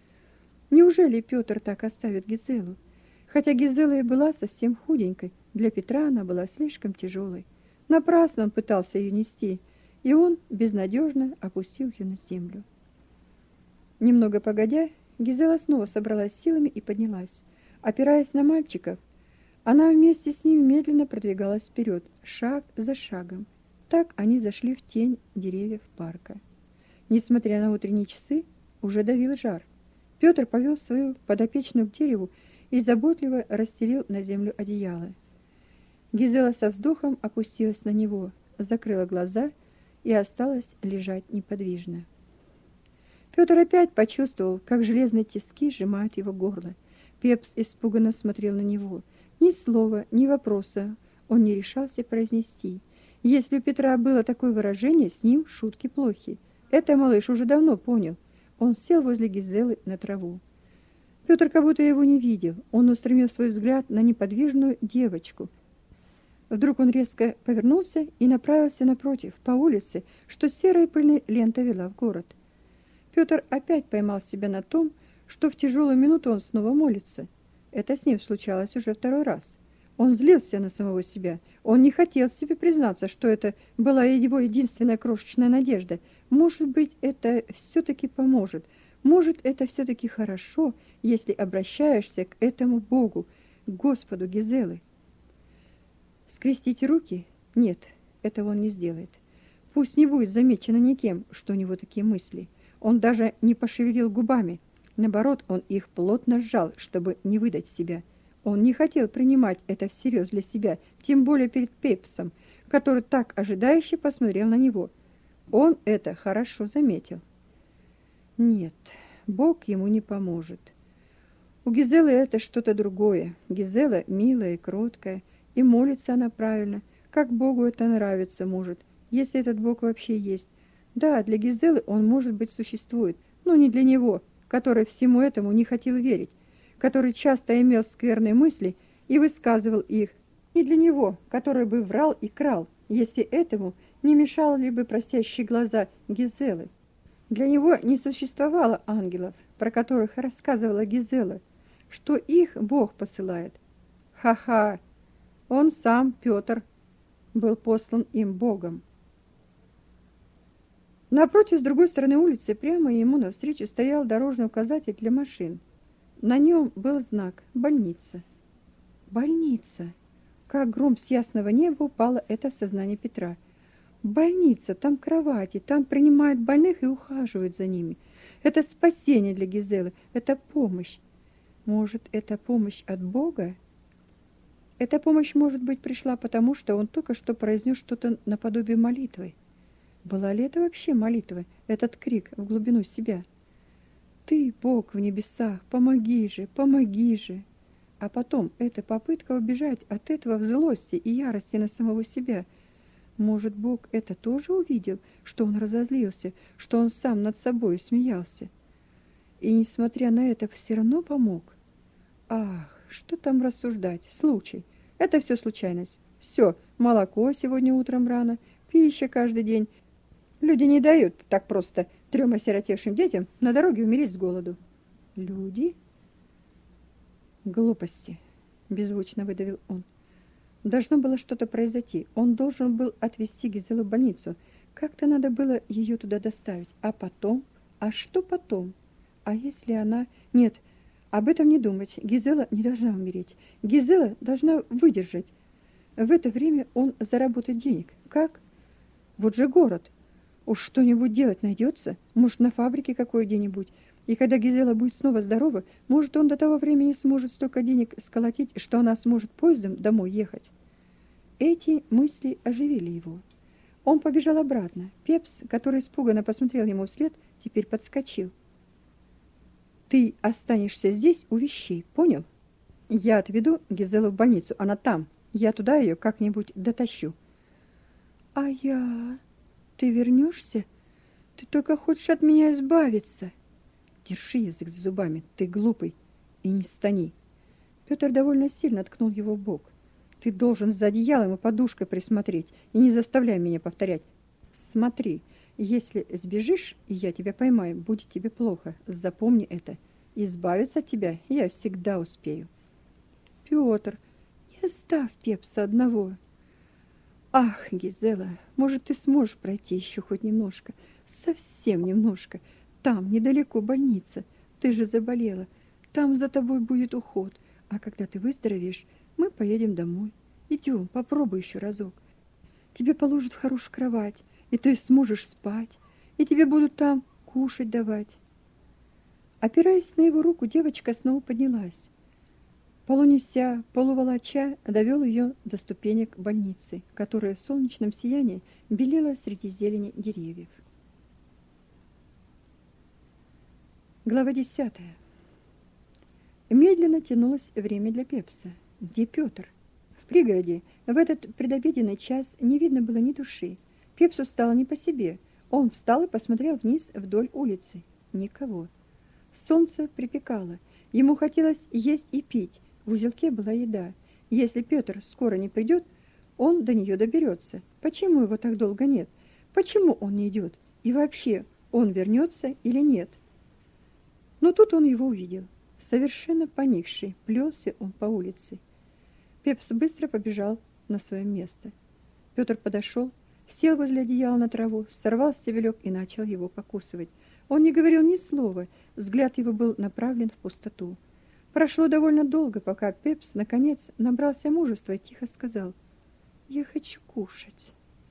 Неужели Петр так оставит Гизелу? Хотя Гизела и была совсем худенькой, для Петра она была слишком тяжелой. Напрасно он пытался ее нести, и он безнадежно опустил ее на землю. Немного погодя, Гизела снова собралась силами и поднялась. Опираясь на мальчиков, она вместе с ним медленно продвигалась вперед, шаг за шагом. Так они зашли в тень деревьев парка. Несмотря на утренние часы, уже давил жар. Петр повел свою подопечную к дереву и заботливо расстелил на землю одеяло. Гизела со вздохом опустилась на него, закрыла глаза и осталась лежать неподвижно. Петр опять почувствовал, как железные тиски сжимают его горло. Пепс испуганно смотрел на него. Ни слова, ни вопроса он не решался произнести. Если у Петра было такое выражение, с ним шутки плохи. Это малыш уже давно понял. Он сел возле Гизелы на траву. Петр как будто его не видел. Он устремил свой взгляд на неподвижную девочку. Вдруг он резко повернулся и направился напротив, по улице, что серая пыльная лента вела в город. Петр опять поймал себя на том, что в тяжелую минуту он снова молится. Это с ним случалось уже второй раз. Он злился на самого себя. Он не хотел себе признаться, что это была его единственная крошечная надежда. Может быть, это все-таки поможет. Может, это все-таки хорошо, если обращаешься к этому Богу, к Господу Гизелы. Скрестить руки? Нет, этого он не сделает. Пусть не будет замечено никем, что у него такие мысли. Он даже не пошевелил губами. Наоборот, он их плотно сжал, чтобы не выдать себя. Он не хотел принимать это всерьез для себя, тем более перед Пепсом, который так ожидающе посмотрел на него. Он это хорошо заметил. Нет, Бог ему не поможет. У Гизелы это что-то другое. Гизела милая и кроткая, и молится она правильно. Как Богу это нравится может, если этот Бог вообще есть. Да, для Гизелы он, может быть, существует, но не для него, который всему этому не хотел верить, который часто имел скверные мысли и высказывал их, не для него, который бы врал и крал, если этому не мешали бы просящие глаза Гизелы. Для него не существовало ангелов, про которых рассказывала Гизела, что их Бог посылает. Ха-ха! Он сам, Петр, был послан им Богом. Напротив, с другой стороны улицы, прямо ему навстречу стоял дорожный указатель для машин. На нем был знак «Больница». Больница! Как гром с ясного неба упало это в сознание Петра. Больница, там кровати, там принимают больных и ухаживают за ними. Это спасение для Гизелы, это помощь. Может, это помощь от Бога? Эта помощь, может быть, пришла потому, что он только что произнес что-то наподобие молитвы. Была ли это вообще молитва, этот крик в глубину себя? «Ты, Бог в небесах, помоги же, помоги же!» А потом эта попытка убежать от этого в злости и ярости на самого себя. Может, Бог это тоже увидел, что он разозлился, что он сам над собой смеялся? И, несмотря на это, все равно помог? Ах, что там рассуждать? Случай. Это все случайность. Все, молоко сегодня утром рано, пища каждый день. Люди не дают так просто 3 осиротевшим детям на дороге умереть с голоду. Люди? Глупости, беззвучно выдавил он. Должно было что-то произойти. Он должен был отвезти Гизелу в больницу. Как-то надо было ее туда доставить. А потом? А что потом? А если она... Нет, об этом не думать. Гизела не должна умереть. Гизела должна выдержать. В это время он заработает денег. Как? Вот же город. Уж что-нибудь делать найдется. Может, на фабрике какой где-нибудь. И когда Гизела будет снова здорова, может, он до того времени сможет столько денег сколотить, что она сможет поездом домой ехать. Эти мысли оживили его. Он побежал обратно. Пепс, который испуганно посмотрел ему вслед, теперь подскочил. «Ты останешься здесь у вещей, понял? Я отведу Гизелу в больницу, она там. Я туда ее как-нибудь дотащу». «А я...» Ты вернешься? Ты только хочешь от меня избавиться. Держи язык за зубами, ты глупый, и не стани. Петр довольно сильно ткнул его в бок. Ты должен за одеялом и подушкой присмотреть, и не заставляй меня повторять. Смотри, если сбежишь, и я тебя поймаю, будет тебе плохо. Запомни это. Избавиться от тебя я всегда успею. Петр, не оставь Пепса одного. Ах, Гизела, может, ты сможешь пройти еще хоть немножко, совсем немножко. Там, недалеко больница. Ты же заболела. Там за тобой будет уход. А когда ты выздоровеешь, мы поедем домой. Идем, попробуй еще разок. Тебе положат в хорошую кровать, и ты сможешь спать, и тебе будут там кушать давать. Опираясь на его руку, девочка снова поднялась. Полунеся, полуволоча, довел ее до ступенек больницы, которая в солнечном сиянии белела среди зелени деревьев. Глава 10. Медленно тянулось время для Пепса. Где Петр? В пригороде в этот предобеденный час не видно было ни души. Пепсу стало не по себе. Он встал и посмотрел вниз вдоль улицы. Никого. Солнце припекало. Ему хотелось есть и пить. В узелке была еда. Если Петр скоро не придет, он до нее доберется. Почему его так долго нет? Почему он не идет? И вообще, он вернется или нет? Но тут он его увидел. Совершенно поникший, плелся он по улице. Пепс быстро побежал на свое место. Петр подошел, сел возле одеяла на траву, сорвал стебелек и начал его покусывать. Он не говорил ни слова, взгляд его был направлен в пустоту. Прошло довольно долго, пока Пепс наконец набрался мужества и тихо сказал: «Я хочу кушать».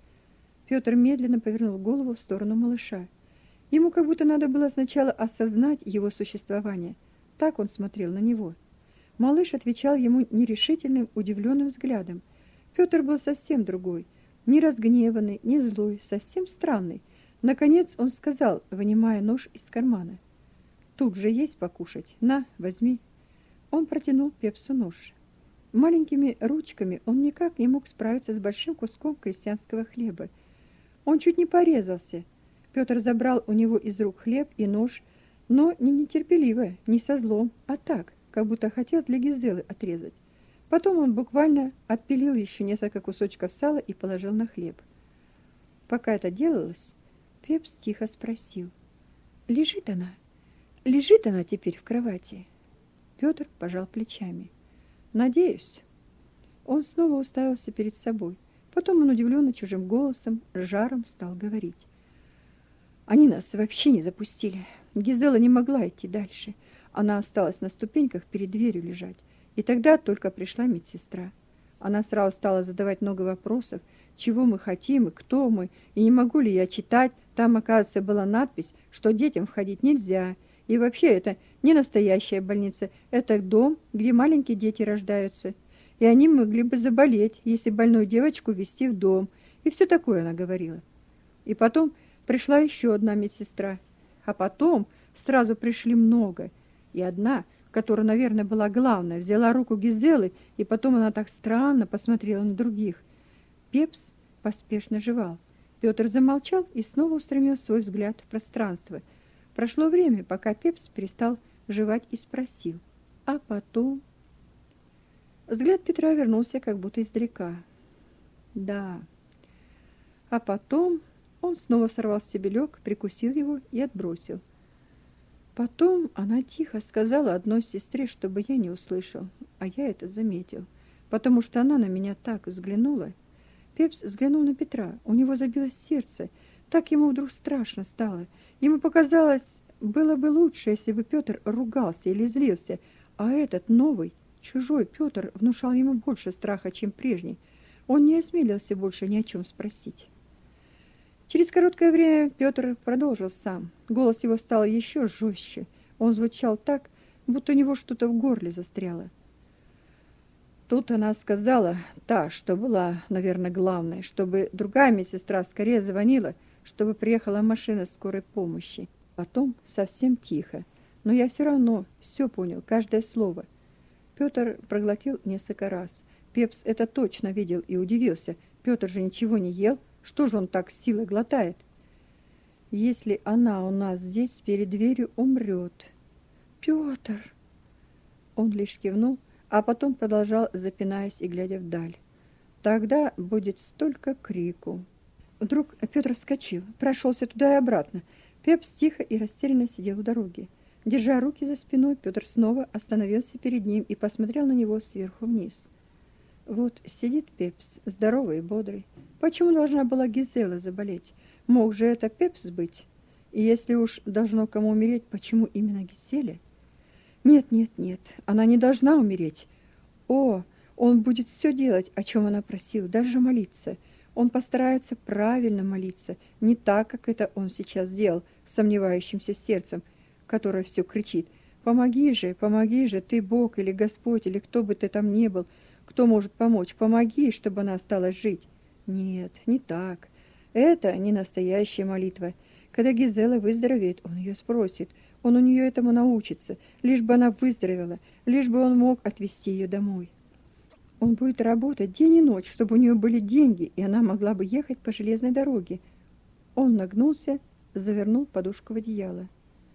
Петр медленно повернул голову в сторону малыша. Ему как будто надо было сначала осознать его существование. Так он смотрел на него. Малыш отвечал ему нерешительным, удивленным взглядом. Петр был совсем другой, не разгневанный, не злой, совсем странный. Наконец он сказал, вынимая нож из кармана: «Тут же есть покушать. На, возьми». Он протянул Пепсу нож. Маленькими ручками он никак не мог справиться с большим куском крестьянского хлеба. Он чуть не порезался. Петр забрал у него из рук хлеб и нож, но не нетерпеливо, не со злом, а так, как будто хотел для Гизелы отрезать. Потом он буквально отпилил еще несколько кусочков сала и положил на хлеб. Пока это делалось, Пепс тихо спросил: «Лежит она? Лежит она теперь в кровати?» Петр пожал плечами. «Надеюсь». Он снова уставился перед собой. Потом он удивленно чужим голосом, жаром стал говорить: «Они нас вообще не запустили. Гизела не могла идти дальше. Она осталась на ступеньках перед дверью лежать. И тогда только пришла медсестра. Она сразу стала задавать много вопросов, чего мы хотим и кто мы, и не могу ли я читать. Там, оказывается, была надпись, что детям входить нельзя. И вообще это не настоящая больница, это дом, где маленькие дети рождаются. И они могли бы заболеть, если больную девочку везти в дом. И все такое она говорила. И потом пришла еще одна медсестра. А потом сразу пришли много. И одна, которая, наверное, была главная, взяла руку Гизелы, и потом она так странно посмотрела на других. Пепс поспешно жевал. Петр замолчал и снова устремил свой взгляд в пространство. Прошло время, пока Пепс перестал жевать и спросил: «А потом?» Взгляд Петра вернулся как будто издалека. «Да». А потом он снова сорвал стебелек, прикусил его и отбросил. Потом она тихо сказала одной сестре, чтобы я не услышал, а я это заметил, потому что она на меня так взглянула. Пепс взглянул на Петра, у него забилось сердце, так ему вдруг страшно стало. Ему показалось, было бы лучше, если бы Петр ругался или злился, а этот новый, чужой Петр внушал ему больше страха, чем прежний. Он не осмелился больше ни о чем спросить. Через короткое время Петр продолжил сам. Голос его стал еще жестче. Он звучал так, будто у него что-то в горле застряло. Тут она сказала, та, что была, наверное, главной, чтобы другая медсестра скорее звонила, чтобы приехала машина скорой помощи. Потом совсем тихо. Но я все равно все понял, каждое слово. Петр проглотил несколько раз. Пепс это точно видел и удивился. Петр же ничего не ел, Что же он так с силой глотает? Если она у нас здесь перед дверью умрет. Петр! Он лишь кивнул, а потом продолжал, запинаясь и глядя вдаль. Тогда будет столько крику. Вдруг Петр вскочил, прошелся туда и обратно. Пепс тихо и растерянно сидел у дороги. Держа руки за спиной, Петр снова остановился перед ним и посмотрел на него сверху вниз. Вот сидит Пепс, здоровый и бодрый. Почему должна была Гизела заболеть? Мог же это Пепс быть? И если уж должно кому умереть, почему именно Гизеле? Нет, нет, нет, она не должна умереть. О, он будет все делать, о чем она просила, даже молиться. Он постарается правильно молиться, не так, как это он сейчас делал, сомневающимся сердцем, которое все кричит: помоги же, ты Бог или Господь, или кто бы ты там ни был, кто может помочь, помоги, чтобы она осталась жить. Нет, не так. Это не настоящая молитва. Когда Гизела выздоровеет, он ее спросит, он у нее этому научится, лишь бы она выздоровела, лишь бы он мог отвезти ее домой. Он будет работать день и ночь, чтобы у нее были деньги, и она могла бы ехать по железной дороге. Он нагнулся, завернул подушку в одеяло.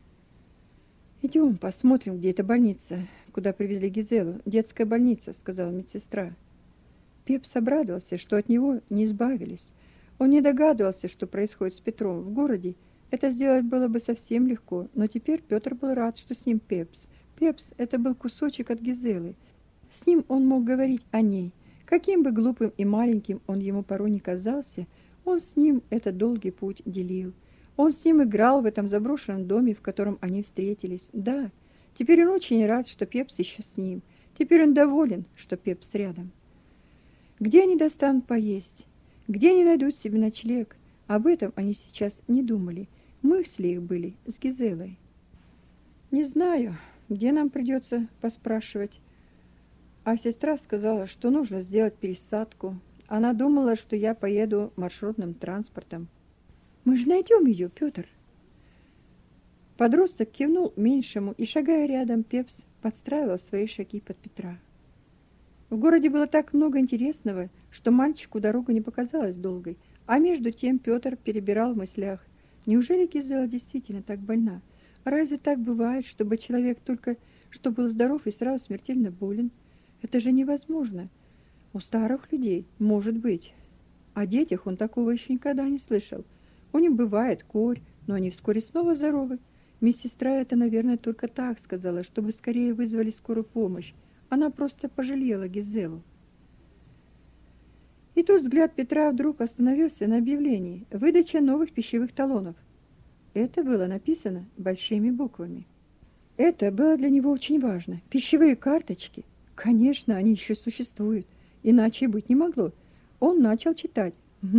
«Идем, посмотрим, где эта больница, куда привезли Гизелу. Детская больница», — сказала медсестра. Пепс обрадовался, что от него не избавились. Он не догадывался, что происходит с Петром в городе. Это сделать было бы совсем легко, но теперь Петр был рад, что с ним Пепс. Пепс — это был кусочек от Гизелы. С ним он мог говорить о ней. Каким бы глупым и маленьким он ему порой не казался, он с ним этот долгий путь делил. Он с ним играл в этом заброшенном доме, в котором они встретились. Да, теперь он очень рад, что Пепс еще с ним. Теперь он доволен, что Пепс рядом. Где они достанут поесть? Где они найдут себе ночлег? Об этом они сейчас не думали. Мысли их были с Гизелой. Не знаю, где нам придется поспрашивать. А сестра сказала, что нужно сделать пересадку. Она думала, что я поеду маршрутным транспортом. Мы же найдем ее, Петр. Подросток кивнул меньшему, и, шагая рядом, Пепс подстраивал свои шаги под Петра. В городе было так много интересного, что мальчику дорога не показалась долгой, а между тем Петр перебирал в мыслях. Неужели Гизела действительно так больна? Разве так бывает, чтобы человек только что был здоров и сразу смертельно болен? Это же невозможно. У старых людей может быть. О детях он такого еще никогда не слышал. У них бывает корь, но они вскоре снова здоровы. Медсестра это, наверное, только так сказала, чтобы скорее вызвали скорую помощь. Она просто пожалела Гизелу. И тут взгляд Петра вдруг остановился на объявлении: выдача новых пищевых талонов. Это было написано большими буквами. Это было для него очень важно. Пищевые карточки. Конечно, они еще существуют. Иначе быть не могло. Он начал читать.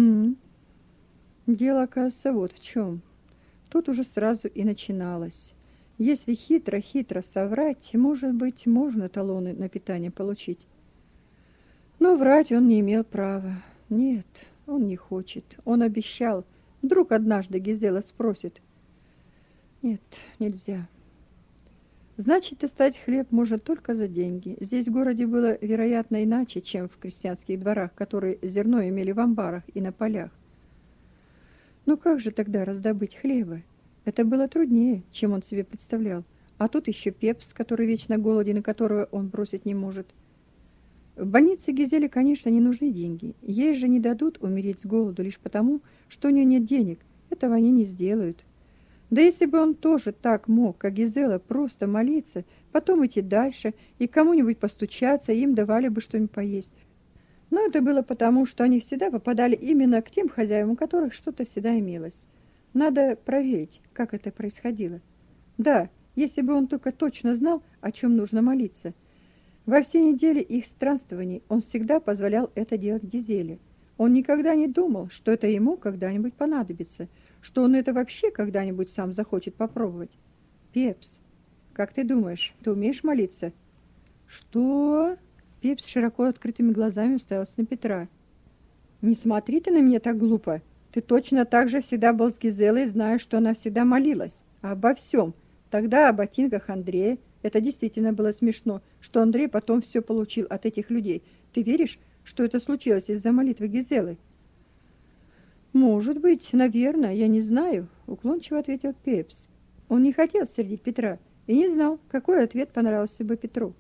Дело, оказывается, вот в чем. Тут уже сразу и начиналось. Если хитро-хитро соврать, может быть, можно талоны на питание получить. Но врать он не имел права. Нет, он не хочет. Он обещал. Вдруг однажды Гизела спросит. Нет, нельзя. Значит, достать хлеб можно только за деньги. Здесь в городе было, вероятно, иначе, чем в крестьянских дворах, которые зерно имели в амбарах и на полях. Но как же тогда раздобыть хлеба? Это было труднее, чем он себе представлял. А тут еще Пепс, который вечно голоден и которого он бросить не может. В больнице Гизеле, конечно, не нужны деньги. Ей же не дадут умереть с голоду лишь потому, что у нее нет денег. Этого они не сделают. Да если бы он тоже так мог, как Гизела, просто молиться, потом идти дальше и кому-нибудь постучаться, им давали бы что-нибудь поесть. Но это было потому, что они всегда попадали именно к тем хозяевам, у которых что-то всегда имелось. Надо проверить, как это происходило. Да, если бы он только точно знал, о чем нужно молиться. Во все недели их странствований он всегда позволял это делать Гизеле. Он никогда не думал, что это ему когда-нибудь понадобится, что он это вообще когда-нибудь сам захочет попробовать. Пепс, как ты думаешь, ты умеешь молиться? Что? Пепс широко открытыми глазами уставился на Петра. Не смотри ты на меня так глупо. Ты точно так же всегда был с Гизелой, знаешь, что она всегда молилась. Обо всем. Тогда о ботинках Андрея. Это действительно было смешно, что Андрей потом все получил от этих людей. Ты веришь, что это случилось из-за молитвы Гизелы? Может быть, наверное, я не знаю, уклончиво ответил Пепс. Он не хотел сердить Петра и не знал, какой ответ понравился бы Петру.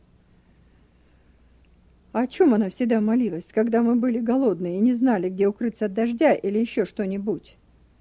О чем она всегда молилась, когда мы были голодные и не знали, где укрыться от дождя или еще что-нибудь?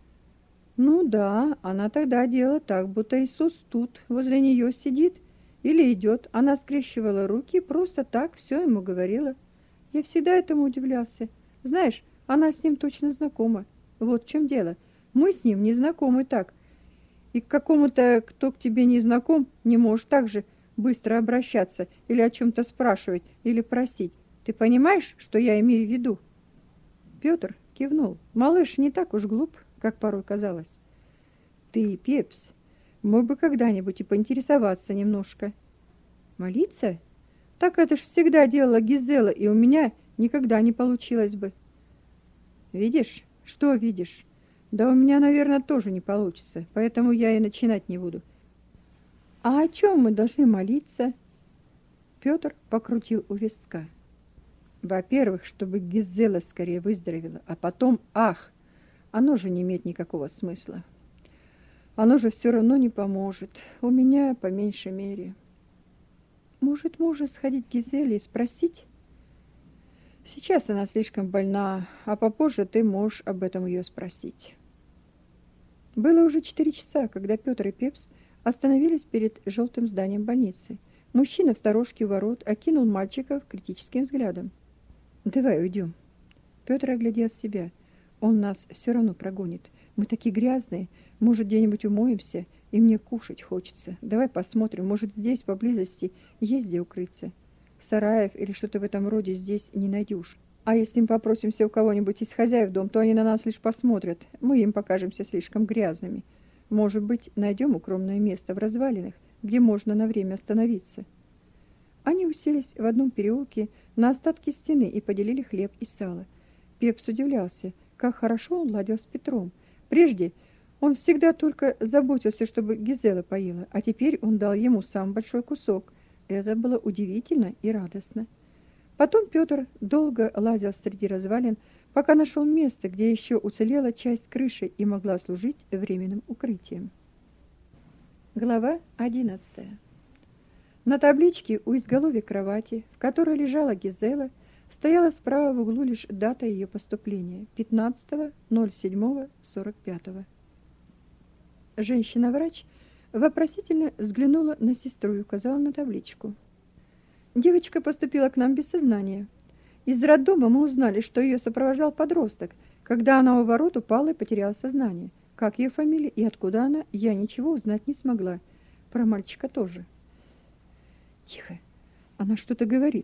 Ну да, она тогда делала так, будто Иисус тут, возле нее сидит или идет. Она скрещивала руки и просто так все ему говорила. Я всегда этому удивлялся. Знаешь, она с ним точно знакома. Вот в чем дело. Мы с ним не знакомы так. И к какому-то, кто к тебе не знаком, не можешь так же быстро обращаться или о чем-то спрашивать или просить. Ты понимаешь, что я имею в виду? Петр кивнул. Малыш не так уж глуп, как порой казалось. Ты, Пепс, мог бы когда-нибудь и поинтересоваться немножко. Молиться? Так это ж всегда делала Гизела, и у меня никогда не получилось бы. Видишь? Что видишь? Да у меня, наверное, тоже не получится, поэтому я и начинать не буду. А о чем мы должны молиться? Петр покрутил у виска. Во-первых, чтобы Гизела скорее выздоровела, а потом, ах, оно же не имеет никакого смысла. Оно же все равно не поможет. У меня по меньшей мере. Может, можешь сходить к Гизеле и спросить? Сейчас она слишком больна, а попозже ты можешь об этом ее спросить. Было уже 4 часа, когда Петр и Пепс остановились перед желтым зданием больницы. Мужчина в сторожке у ворот окинул мальчиков критическим взглядом. «Давай уйдем». Петр оглядел себя. «Он нас все равно прогонит. Мы такие грязные. Может, где-нибудь умоемся, и мне кушать хочется. Давай посмотрим, может, здесь поблизости есть где укрыться. Сараев или что-то в этом роде здесь не найдешь. А если мы попросимся у кого-нибудь из хозяев дом, то они на нас лишь посмотрят. Мы им покажемся слишком грязными. Может быть, найдем укромное место в развалинах, где можно на время остановиться». Они уселись в одном переулке на остатки стены и поделили хлеб и сало. Пепс удивлялся, как хорошо он ладил с Петром. Прежде он всегда только заботился, чтобы Гизела поела, а теперь он дал ему сам большой кусок. Это было удивительно и радостно. Потом Петр долго лазил среди развалин, пока нашел место, где еще уцелела часть крыши и могла служить временным укрытием. Глава 11. На табличке у изголовья кровати, в которой лежала Гизела, стояла справа в углу лишь дата ее поступления – 15.07.45. Женщина-врач вопросительно взглянула на сестру и указала на табличку. Девочка поступила к нам без сознания. Из роддома мы узнали, что ее сопровождал подросток, когда она у ворот упала и потеряла сознание. Как ее фамилия и откуда она, я ничего узнать не смогла. Про мальчика тоже. Тихо, она что-то говорит.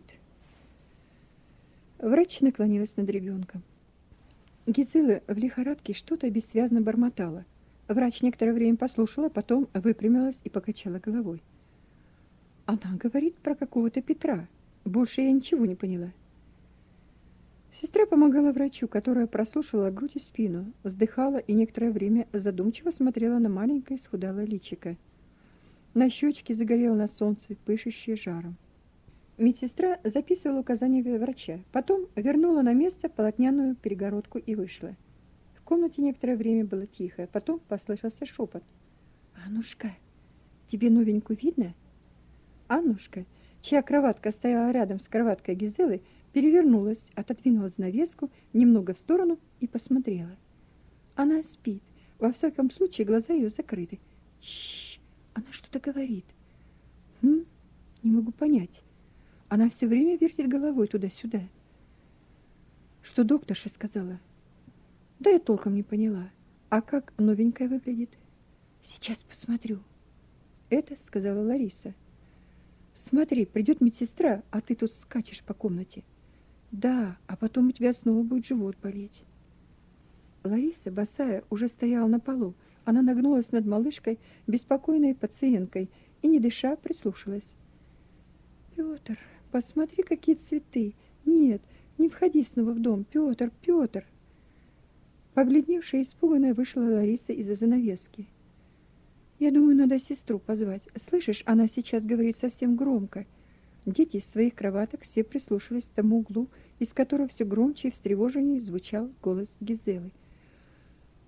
Врач наклонилась над ребенком. Гизела в лихорадке что-то бессвязно бормотала. Врач некоторое время послушала, потом выпрямилась и покачала головой. Она говорит про какого-то Петра. Больше я ничего не поняла. Сестра помогала врачу, которая прослушала грудь и спину, вздыхала и некоторое время задумчиво смотрела на маленькое исхудалое личико. На щечке загорело на солнце, пышущее жаром. Медсестра записывала указания врача, потом вернула на место полотняную перегородку и вышла. В комнате некоторое время было тихо, потом послышался шепот. «Аннушка, тебе новенькую видно?» Аннушка, чья кроватка стояла рядом с кроваткой Гизелы, перевернулась, отодвинула занавеску немного в сторону и посмотрела. Она спит. Во всяком случае, глаза ее закрыты. Шш, она что-то говорит. Не могу понять. Она все время вертит головой туда-сюда. Что докторша сказала? Да я толком не поняла. А как новенькая выглядит? Сейчас посмотрю. Это сказала Лариса. Смотри, придет медсестра, а ты тут скачешь по комнате. Да, а потом у тебя снова будет живот болеть. Лариса, босая, уже стояла на полу. Она нагнулась над малышкой, беспокойной пациенткой, и, не дыша, прислушалась. Пётр, посмотри, какие цветы. Нет, не входи снова в дом. Пётр, Пётр. Побледневшая и испуганная вышла Лариса из-за занавески. Я думаю, надо сестру позвать. Слышишь, она сейчас говорит совсем громко. Дети из своих кроваток все прислушивались к тому углу, из которого все громче и встревоженнее звучал голос Гизелы.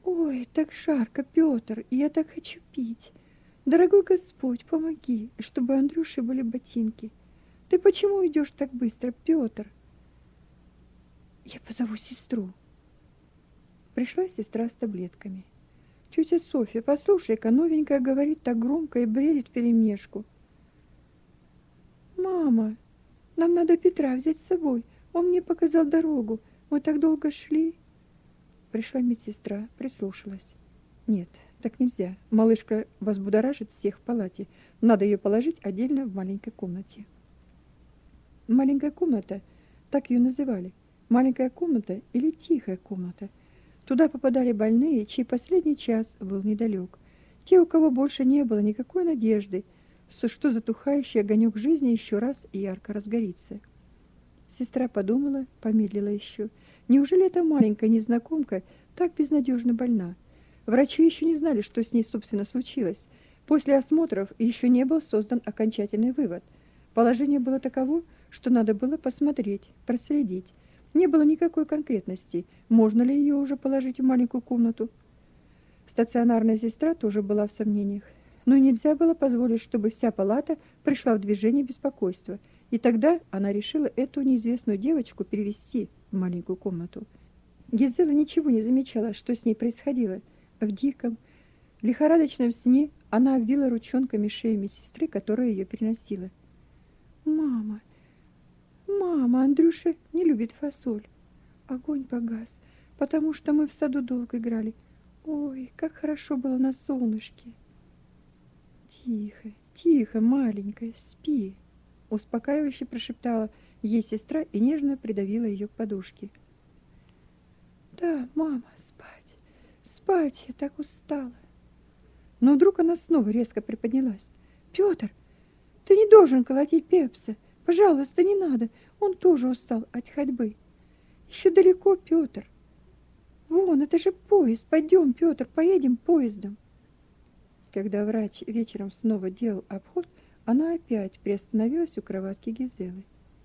Ой, так жарко, Петр, и я так хочу пить. Дорогой Господь, помоги, чтобы у Андрюши были ботинки. Ты почему идешь так быстро, Петр? Я позову сестру. Пришла сестра с таблетками. Тетя Софья, послушай-ка, новенькая говорит так громко и бредит вперемешку. Мама, нам надо Петра взять с собой. Он мне показал дорогу. Мы так долго шли. Пришла медсестра, прислушалась. Нет, так нельзя. Малышка возбудоражит всех в палате. Надо ее положить отдельно в маленькой комнате. Маленькая комната, так ее называли. Маленькая комната или тихая комната. Туда попадали больные, чей последний час был недалек. Те, у кого больше не было никакой надежды, что затухающий огонек жизни еще раз ярко разгорится. Сестра подумала, помедлила еще. Неужели эта маленькая незнакомка так безнадежно больна? Врачи еще не знали, что с ней, собственно, случилось. После осмотров еще не был создан окончательный вывод. Положение было таково, что надо было посмотреть, проследить. Не было никакой конкретности, можно ли ее уже положить в маленькую комнату. Стационарная сестра тоже была в сомнениях. Но нельзя было позволить, чтобы вся палата пришла в движение беспокойства. И тогда она решила эту неизвестную девочку перевести в маленькую комнату. Гизела ничего не замечала, что с ней происходило. В диком, лихорадочном сне она обвила ручонками шею медсестры, которая ее переносила. «Мама, мама, Андрюша не любит фасоль. Огонь погас, потому что мы в саду долго играли. Ой, как хорошо было на солнышке!» «Тихо, тихо, маленькая, спи!» Успокаивающе прошептала ей сестра и нежно придавила ее к подушке. «Да, мама, спать, спать, я так устала!» Но вдруг она снова резко приподнялась. «Петр, ты не должен колотить Пепса! Пожалуйста, не надо, он тоже устал от ходьбы. Еще далеко, Петр. Вон, это же поезд, пойдем, Петр, поедем поездом!» Когда врач вечером снова делал обход, она опять приостановилась у кроватки Гизелы.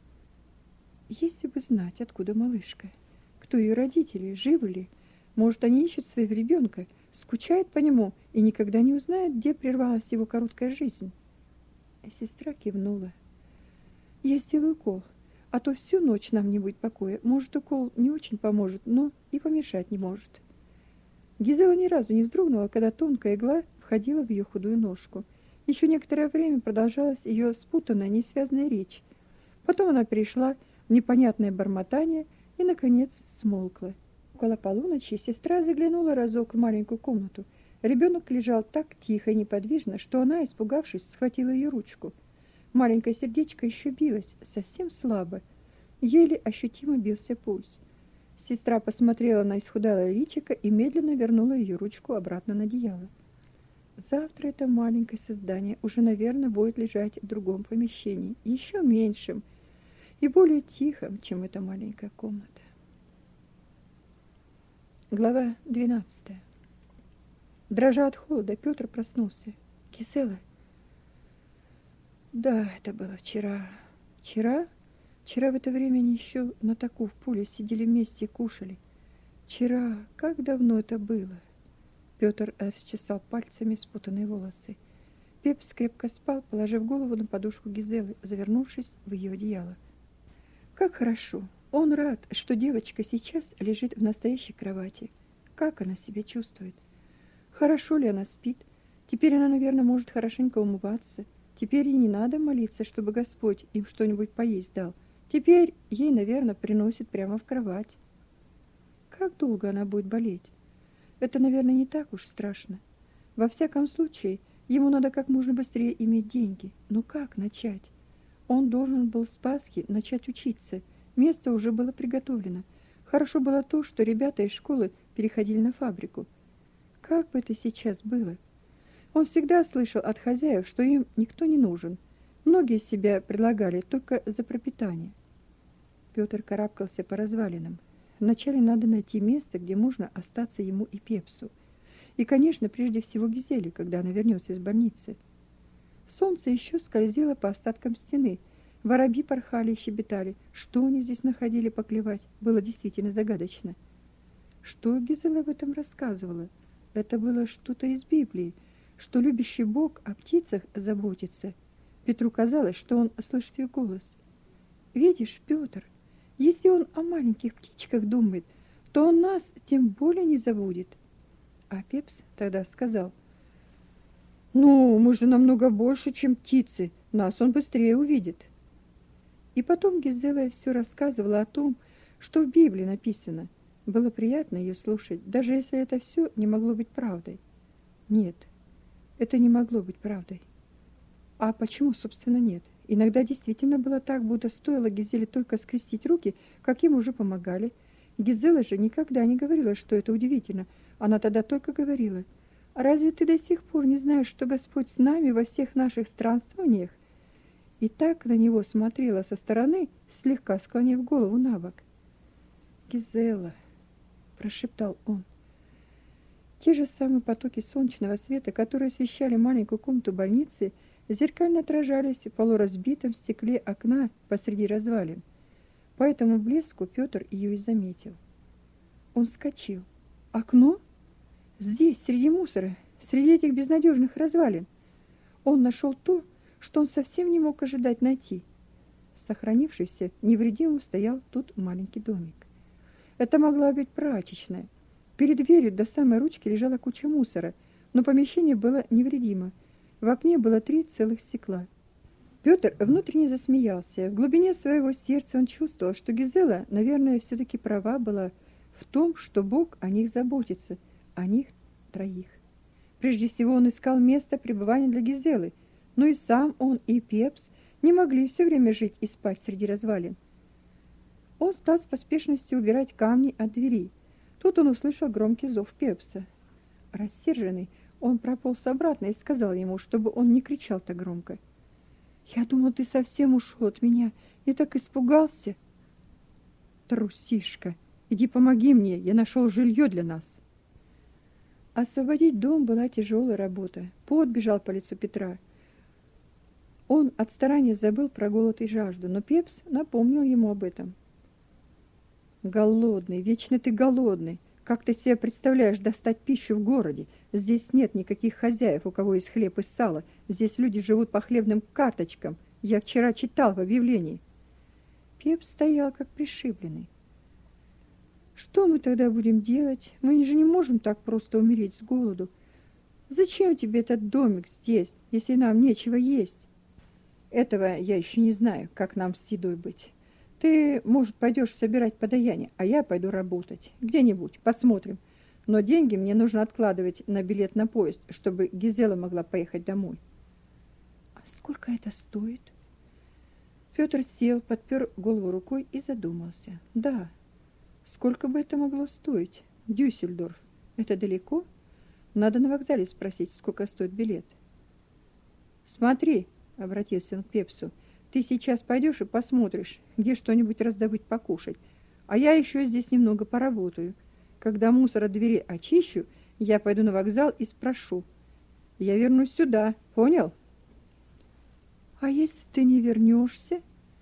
Если бы знать, откуда малышка, кто ее родители, живы ли, может, они ищут своего ребенка, скучают по нему и никогда не узнают, где прервалась его короткая жизнь. Сестра кивнула. «Я сделаю укол, а то всю ночь нам не будет покоя. Может, укол не очень поможет, но и помешать не может». Гизела ни разу не вздрогнула, когда тонкая игла входила в ее худую ножку. Еще некоторое время продолжалась ее спутанная, несвязная речь. Потом она перешла в непонятное бормотание и, наконец, смолкла. Около полуночи сестра заглянула разок в маленькую комнату. Ребенок лежал так тихо и неподвижно, что она, испугавшись, схватила ее ручку. Маленькое сердечко еще билось, совсем слабо. Еле ощутимо бился пульс. Сестра посмотрела на исхудалое личико и медленно вернула ее ручку обратно на одеяло. Завтра это маленькое создание уже, наверное, будет лежать в другом помещении, еще меньшем и более тихом, чем эта маленькая комната. Глава 12. Дрожа от холода, Петр проснулся. «Гизела?» «Да, это было вчера». «Вчера? Вчера в это время они еще на таку в поле сидели вместе и кушали. Вчера? Как давно это было?» Петр расчесал пальцами спутанные волосы. Пепс крепко спал, положив голову на подушку Гизелы, завернувшись в ее одеяло. Как хорошо! Он рад, что девочка сейчас лежит в настоящей кровати. Как она себя чувствует? Хорошо ли она спит? Теперь она, наверное, может хорошенько умываться. Теперь ей не надо молиться, чтобы Господь им что-нибудь поесть дал. Теперь ей, наверное, приносят прямо в кровать. Как долго она будет болеть? Это, наверное, не так уж страшно. Во всяком случае, ему надо как можно быстрее иметь деньги. Но как начать? Он должен был с Пасхи начать учиться. Место уже было приготовлено. Хорошо было то, что ребята из школы переходили на фабрику. Как бы это сейчас было? Он всегда слышал от хозяев, что им никто не нужен. Многие себя предлагали только за пропитание. Петр карабкался по развалинам. Вначале надо найти место, где можно остаться ему и Пепсу. И, конечно, прежде всего Гизеле, когда она вернется из больницы. Солнце еще скользило по остаткам стены. Воробьи порхали и щебетали. Что они здесь находили поклевать, было действительно загадочно. Что Гизела об этом рассказывала? Это было что-то из Библии, что любящий Бог о птицах заботится. Петру казалось, что он слышит ее голос. «Видишь, Петр, если он о маленьких птичках думает, то он нас тем более не забудет». А Пепс тогда сказал: «Ну, мы же намного больше, чем птицы, нас он быстрее увидит». И потом Гизела все рассказывала о том, что в Библии написано. Было приятно ее слушать, даже если это все не могло быть правдой. Нет, это не могло быть правдой. А почему, собственно, нет? Иногда действительно было так, будто стоило Гизеле только скрестить руки, как им уже помогали. Гизела же никогда не говорила, что это удивительно. Она тогда только говорила: «Разве ты до сих пор не знаешь, что Господь с нами во всех наших странствованиях?» И так на него смотрела со стороны, слегка склонив голову на бок. «Гизела», — прошептал он. Те же самые потоки солнечного света, которые освещали маленькую комнату больницы, зеркально отражались в полуразбитом стекле окна посреди развалин. По этому блеску Петр ее и заметил. Он вскочил. «Окно? Здесь, среди мусора, среди этих безнадежных развалин». Он нашел то, что он совсем не мог ожидать найти. Сохранившийся невредимым стоял тут маленький домик. Это могла быть прачечная. Перед дверью до самой ручки лежала куча мусора, но помещение было невредимо. В окне было 3 целых стекла. Петр внутренне засмеялся. В глубине своего сердца он чувствовал, что Гизела, наверное, все-таки права была в том, что Бог о них заботится, о них троих. Прежде всего он искал место пребывания для Гизелы, но и сам он, и Пепс не могли все время жить и спать среди развалин. Он стал с поспешностью убирать камни от двери. Тут он услышал громкий зов Пепса. Рассерженный, он прополз обратно и сказал ему, чтобы он не кричал так громко. «Я думал, ты совсем ушел от меня. Я так испугался». «Трусишка, иди помоги мне, я нашел жилье для нас». Освободить дом была тяжелая работа. Пот бежал по лицу Петра. Он от старания забыл про голод и жажду, но Пепс напомнил ему об этом. «Голодный, вечно ты голодный. Как ты себе представляешь достать пищу в городе? Здесь нет никаких хозяев, у кого есть хлеб и сало. Здесь люди живут по хлебным карточкам. Я вчера читал в объявлении». Пепс стоял как пришибленный. «Что мы тогда будем делать? Мы же не можем так просто умереть с голоду. Зачем тебе этот домик здесь, если нам нечего есть?» «Этого я еще не знаю, как нам с едой быть. Ты, может, пойдешь собирать подаяние, а я пойду работать. Где-нибудь, посмотрим. Но деньги мне нужно откладывать на билет на поезд, чтобы Гизела могла поехать домой». «А сколько это стоит?» Петр сел, подпер голову рукой и задумался. «Да, сколько бы это могло стоить? Дюссельдорф. Это далеко? Надо на вокзале спросить, сколько стоит билет». «Смотри», — обратился он к Пепсу, — «ты сейчас пойдешь и посмотришь, где что-нибудь раздобыть покушать, а я еще здесь немного поработаю. Когда мусор от двери очищу, я пойду на вокзал и спрошу. Я вернусь сюда, понял?» «А если ты не вернешься?»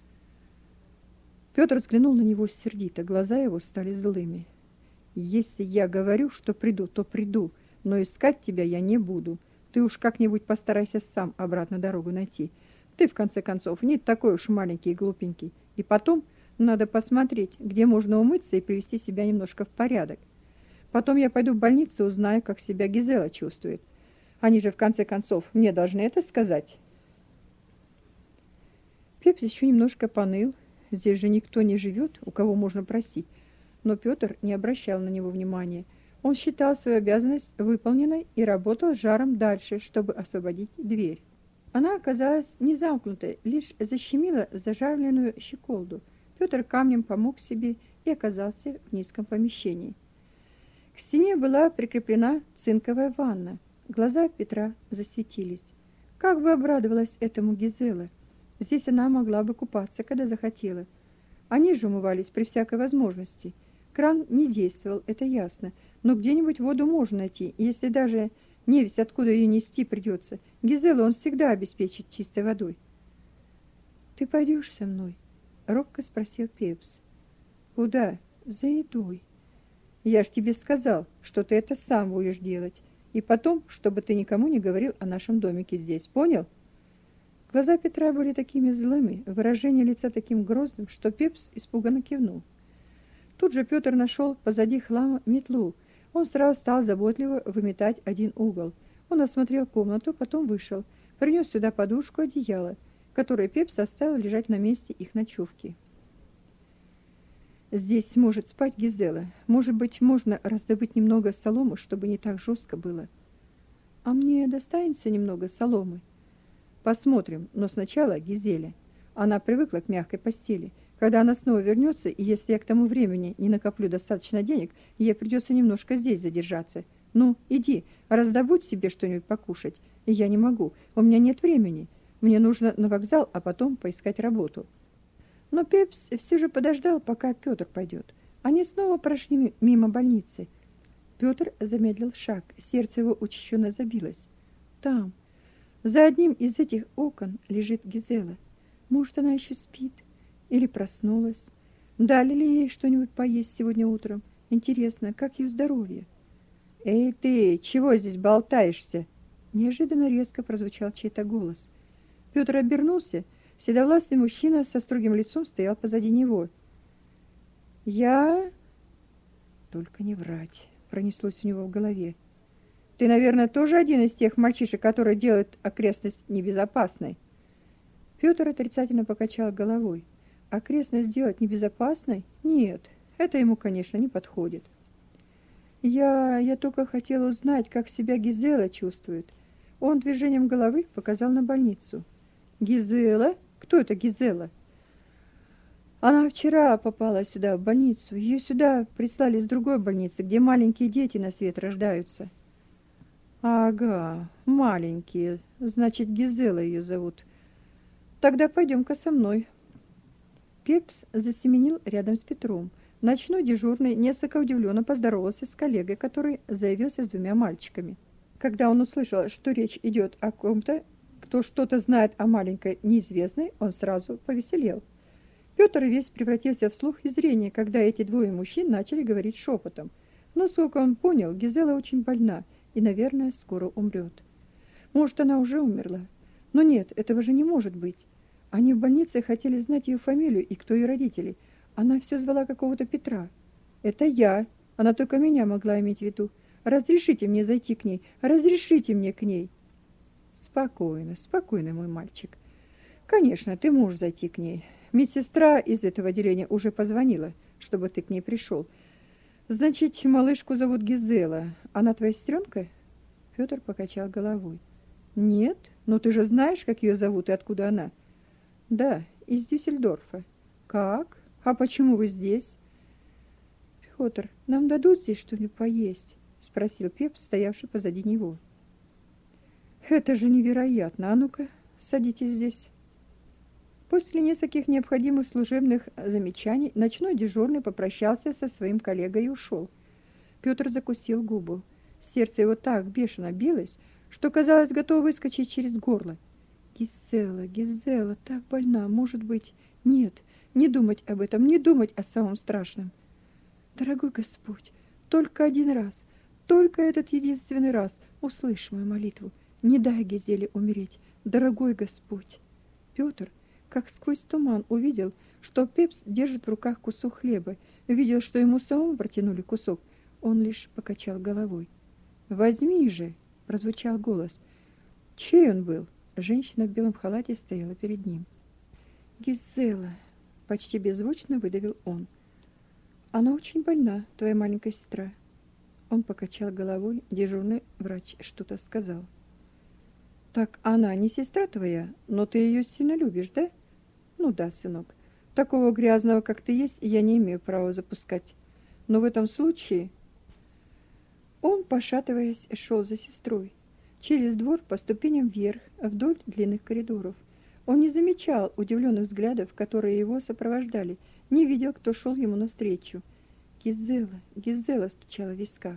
Петр взглянул на него сердито, глаза его стали злыми. «Если я говорю, что приду, то приду, но искать тебя я не буду. Ты уж как-нибудь постарайся сам обратно дорогу найти. Ты, в конце концов, не такой уж маленький и глупенький. И потом надо посмотреть, где можно умыться и привести себя немножко в порядок. Потом я пойду в больницу и узнаю, как себя Гизела чувствует. Они же, в конце концов, мне должны это сказать». Пепс еще немножко поныл. Здесь же никто не живет, у кого можно просить. Но Петр не обращал на него внимания. Он считал свою обязанность выполненной и работал с жаром дальше, чтобы освободить дверь. Она оказалась не замкнутой, лишь защемила зажарленную щеколду. Петр камнем помог себе и оказался в низком помещении. К стене была прикреплена цинковая ванна. Глаза Петра засветились. Как бы обрадовалась этому Гизела! Здесь она могла бы купаться, когда захотела. Они же умывались при всякой возможности. Кран не действовал, это ясно, но где-нибудь воду можно найти, если даже невесть откуда ее нести придется. Гизелу он всегда обеспечит чистой водой. «Ты пойдешь со мной?» — робко спросил Пепс. «Куда?» «За едой». Я ж тебе сказал, что ты это сам будешь делать. И потом, чтобы ты никому не говорил о нашем домике здесь, понял? Глаза Петра были такими злыми, выражение лица таким грозным, что Пепс испуганно кивнул. Тут же Петр нашел позади хлама метлу. Он сразу стал заботливо выметать один угол. Он осмотрел комнату, потом вышел, принес сюда подушку, одеяло, которое Пепс оставил лежать на месте их ночевки. Здесь может спать Гизела. Может быть, можно раздобыть немного соломы, чтобы не так жестко было. А мне достанется немного соломы. Посмотрим, но сначала Гизеле. Она привыкла к мягкой постели. Когда она снова вернется, и если я к тому времени не накоплю достаточно денег, ей придется немножко здесь задержаться. Ну, иди, раздобудь себе что-нибудь покушать. Я не могу, у меня нет времени. Мне нужно на вокзал, а потом поискать работу. Но Пепс все же подождал, пока Петр пойдет. Они снова прошли мимо больницы. Петр замедлил шаг, сердце его учащенно забилось. Там, за одним из этих окон, лежит Гизела. Может, она еще спит или проснулась? Дали ли ей что-нибудь поесть сегодня утром? Интересно, как ее здоровье? «Эй ты, чего здесь болтаешься?» Неожиданно резко прозвучал чей-то голос. Петр обернулся. Седовласый мужчина со строгим лицом стоял позади него. «Я...» «Только не врать», — пронеслось у него в голове. «Ты, наверное, тоже один из тех мальчишек, которые делают окрестность небезопасной?» Петр отрицательно покачал головой. «Окрестность сделать небезопасной? Нет, это ему, конечно, не подходит». Я только хотел узнать, как себя Гизела чувствует». Он движением головы показал на больницу. «Гизела? Кто это Гизела?» «Она вчера попала сюда, в больницу. Ее сюда прислали из другой больницы, где маленькие дети на свет рождаются». «Ага, маленькие. Значит, Гизела ее зовут. Тогда пойдем-ка со мной». Пепс засеменил рядом с Петром. Ночной дежурный несколько удивленно поздоровался с коллегой, который заявился с двумя мальчиками. Когда он услышал, что речь идет о ком-то, кто что-то знает о маленькой неизвестной, он сразу повеселел. Петр весь превратился в слух и зрение, когда эти двое мужчин начали говорить шепотом. Но, сколько он понял, Гизела очень больна и, наверное, скоро умрет. Может, она уже умерла? Но нет, этого же не может быть. Они в больнице хотели знать ее фамилию и кто ее родители. Она все звала какого-то Петра. «Это я. Она только меня могла иметь в виду. Разрешите мне зайти к ней. Разрешите мне к ней». «Спокойно, спокойно, мой мальчик. Конечно, ты можешь зайти к ней. Медсестра из этого отделения уже позвонила, чтобы ты к ней пришел. Значит, малышку зовут Гизела. Она твоя сестренка?» Петр покачал головой. «Нет, но ты же знаешь, как ее зовут и откуда она?» «Да, из Дюссельдорфа». «Как? А почему вы здесь?» «Петр, нам дадут здесь что-нибудь поесть?» — спросил Пепс, стоявший позади него. «Это же невероятно! А ну-ка, садитесь здесь». После нескольких необходимых служебных замечаний ночной дежурный попрощался со своим коллегой и ушел. Петр закусил губу. Сердце его так бешено билось, что, казалось, готово выскочить через горло. «Гизела, Гизела, так больна, может быть...» «Нет, не думать об этом, не думать о самом страшном». «Дорогой Господь, только один раз, только этот единственный раз услышь мою молитву. Не дай Гизеле умереть, дорогой Господь». Петр, как сквозь туман, увидел, что Пепс держит в руках кусок хлеба, видел, что ему самому протянули кусок. Он лишь покачал головой. «Возьми же!» — прозвучал голос. Чей он был? Женщина в белом халате стояла перед ним. «Гизела!» — почти беззвучно выдавил он. «Она очень больна, твоя маленькая сестра». Он покачал головой, дежурный врач что-то сказал. «Так она не сестра твоя, но ты ее сильно любишь, да?» «Ну да, сынок. Такого грязного, как ты есть, я не имею права запускать. Но в этом случае...» Он, пошатываясь, шел за сестрой. Через двор по ступеням вверх, вдоль длинных коридоров. Он не замечал удивленных взглядов, которые его сопровождали, не видел, кто шел ему навстречу. «Гизела, Гизела!» стучала в висках.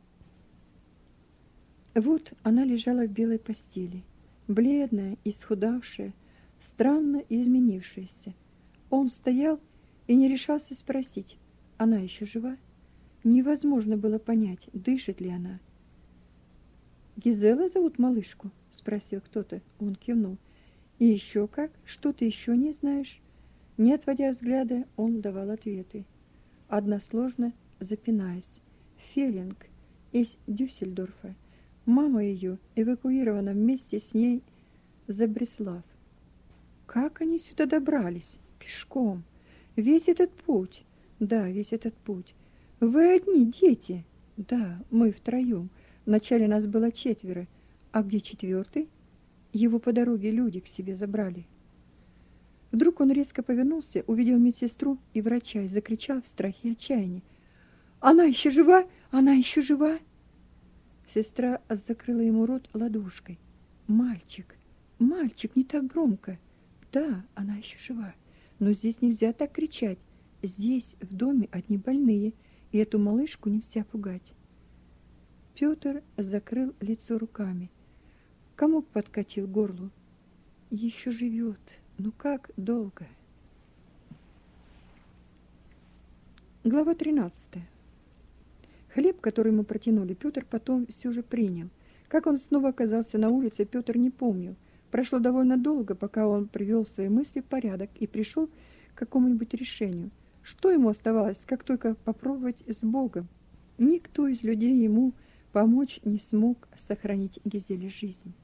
Вот она лежала в белой постели, бледная, исхудавшая, странно изменившаяся. Он стоял и не решался спросить, она еще жива? Невозможно было понять, дышит ли она. «Гизела зовут малышку?» — спросил кто-то. Он кивнул. «И еще как? Что ты еще не знаешь?» Не отводя взгляда, он давал ответы. Односложно, запинаясь. Феллинг из Дюссельдорфа. Мама ее эвакуирована вместе с ней за Бреслав. Как они сюда добрались? Пешком. Весь этот путь. Да, весь этот путь. Вы одни, дети? Да, мы втроем. Вначале нас было 4. А где 4? Его по дороге люди к себе забрали. Вдруг он резко повернулся, увидел медсестру и врача и закричал в страхе и отчаянии: «Она еще жива? Она еще жива?» Сестра закрыла ему рот ладошкой. «Мальчик, мальчик, не так громко. Да, она еще жива. Но здесь нельзя так кричать. Здесь, в доме, одни больные, и эту малышку нельзя пугать». Пётр закрыл лицо руками. Комок подкатил к горлу. Еще живет. Ну как долго? Глава 13. Хлеб, который ему протянули, Пётр потом все же принял. Как он снова оказался на улице, Пётр не помнил. Прошло довольно долго, пока он привел свои мысли в порядок и пришел к какому-нибудь решению. Что ему оставалось, как только попробовать с Богом? Никто из людей ему помочь не смог сохранить Гизеле жизнь.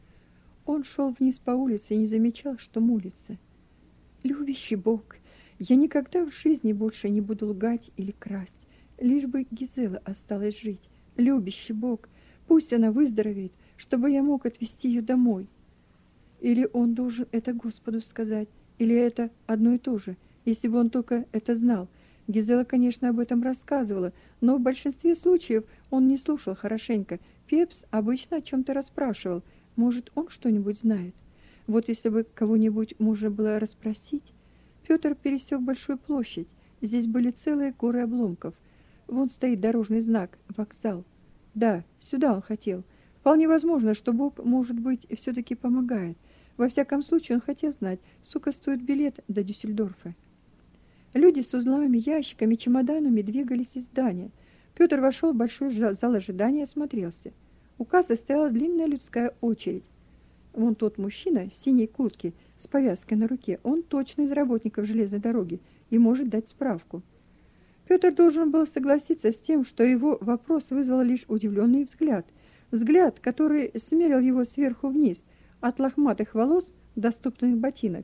Он шел вниз по улице и не замечал, что молится. «Любящий Бог, я никогда в жизни больше не буду лгать или красть, лишь бы Гизела осталась жить. Любящий Бог, пусть она выздоровеет, чтобы я мог отвезти ее домой». Или он должен это Господу сказать, или это одно и то же, если бы он только это знал. Гизела, конечно, об этом рассказывала, но в большинстве случаев он не слушал хорошенько. Пепс обычно о чем-то расспрашивал. Может, он что-нибудь знает? Вот если бы кого-нибудь можно было расспросить. Пётр пересек большую площадь. Здесь были целые горы обломков. Вон стоит дорожный знак «Вокзал». Да, сюда он хотел. Вполне возможно, что Бог, может быть, все-таки помогает. Во всяком случае, он хотел знать, сколько стоит билет до Дюссельдорфа. Люди с узлами, ящиками, чемоданами двигались из здания. Пётр вошел в большой зал ожидания и осмотрелся. У кассы стояла длинная людская очередь. Вон тот мужчина в синей куртке с повязкой на руке, он точно из работников железной дороги и может дать справку. Пётр должен был согласиться с тем, что его вопрос вызвал лишь удивленный взгляд. Взгляд, который смерил его сверху вниз, от лохматых волос до ступных ботинок.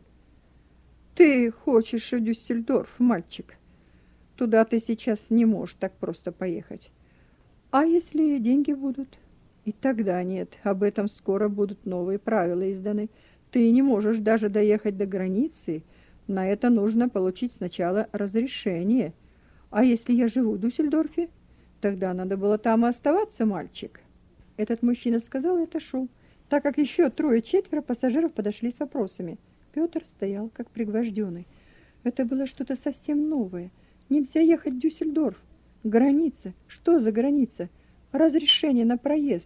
«Ты хочешь в Дюссельдорф, мальчик? Туда ты сейчас не можешь так просто поехать. А если деньги будут? И тогда нет, об этом скоро будут новые правила изданы. Ты не можешь даже доехать до границы. На это нужно получить сначала разрешение. А если я живу в Дюссельдорфе? Тогда надо было там и оставаться, мальчик». Этот мужчина сказал и отошел, так как еще 3-4 пассажиров подошли с вопросами. Пётр стоял как пригвожденный. Это было что-то совсем новое. Нельзя ехать в Дюссельдорф. Граница. Что за граница? Разрешение на проезд.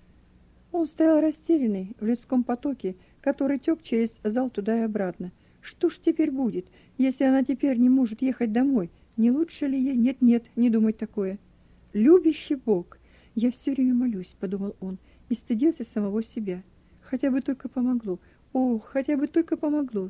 Он стоял растерянный в людском потоке, который тёк через зал туда и обратно. Что ж теперь будет, если она теперь не может ехать домой? Не лучше ли ей? Нет, не думать такое. Любящий Бог. Я все время молюсь, подумал он, и стыдился самого себя. Хотя бы только помогло. Ох, хотя бы только помогло.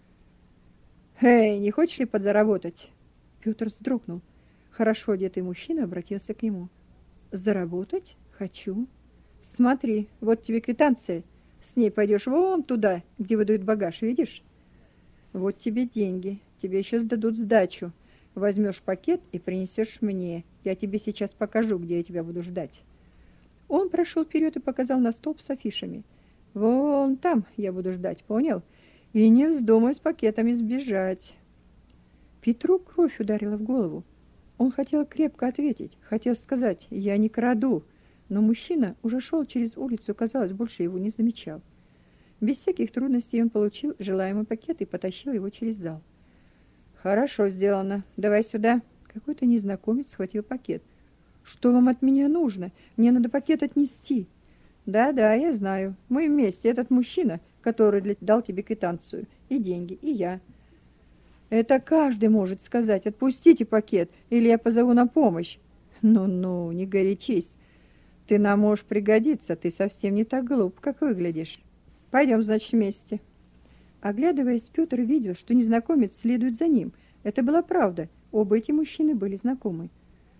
«Эй, не хочешь ли подзаработать?» Пётр вздрогнул. Хорошо одетый мужчина обратился к нему. «Заработать? Хочу. Смотри, вот тебе квитанция. С ней пойдешь вон туда, где выдают багаж, видишь? Вот тебе деньги. Тебе еще сдадут сдачу. Возьмешь пакет и принесешь мне. Я тебе сейчас покажу, где я тебя буду ждать». Он прошел вперед и показал на столб с афишами. «Вон там я буду ждать, понял? И не вздумай с пакетами сбежать». Петру кровь ударила в голову. Он хотел крепко ответить, хотел сказать «я не краду», но мужчина уже шел через улицу, казалось, больше его не замечал. Без всяких трудностей он получил желаемый пакет и потащил его через зал. «Хорошо сделано. Давай сюда». Какой-то незнакомец схватил пакет. «Что вам от меня нужно? Мне надо пакет отнести». «Да, я знаю. Мы вместе. Этот мужчина, который дал тебе квитанцию, и деньги, и я». «Это каждый может сказать. Отпустите пакет, или я позову на помощь». Ну-ну, не горячись. Ты нам можешь пригодиться, ты совсем не так глуп, как выглядишь. Пойдем, значит, вместе. Оглядываясь, Петр видел, что незнакомец следует за ним. Это была правда. Оба эти мужчины были знакомы.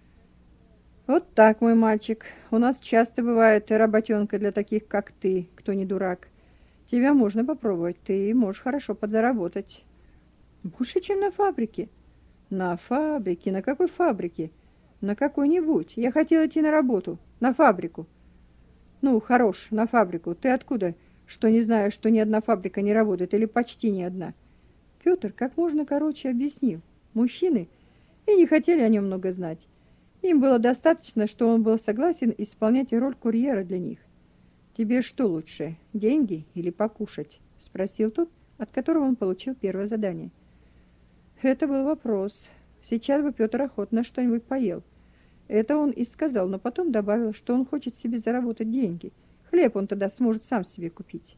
Вот так, мой мальчик. У нас часто бывает работенка для таких, как ты, кто не дурак. Тебя можно попробовать, ты можешь хорошо подзаработать. Больше, чем на фабрике. На фабрике? На какой фабрике? На какой-нибудь. Я хотел идти на работу. На фабрику. Ну, хорош, на фабрику. Ты откуда? Что не знаешь, что ни одна фабрика не работает, или почти ни одна? Петр как можно короче объяснил. Мужчины и не хотели о нем много знать. Им было достаточно, что он был согласен исполнять роль курьера для них. «Тебе что лучше, деньги или покушать?» — спросил тот, от которого он получил первое задание. Это был вопрос. Сейчас бы Петр охотно что-нибудь поел. Это он и сказал, но потом добавил, что он хочет себе заработать деньги. Хлеб он тогда сможет сам себе купить.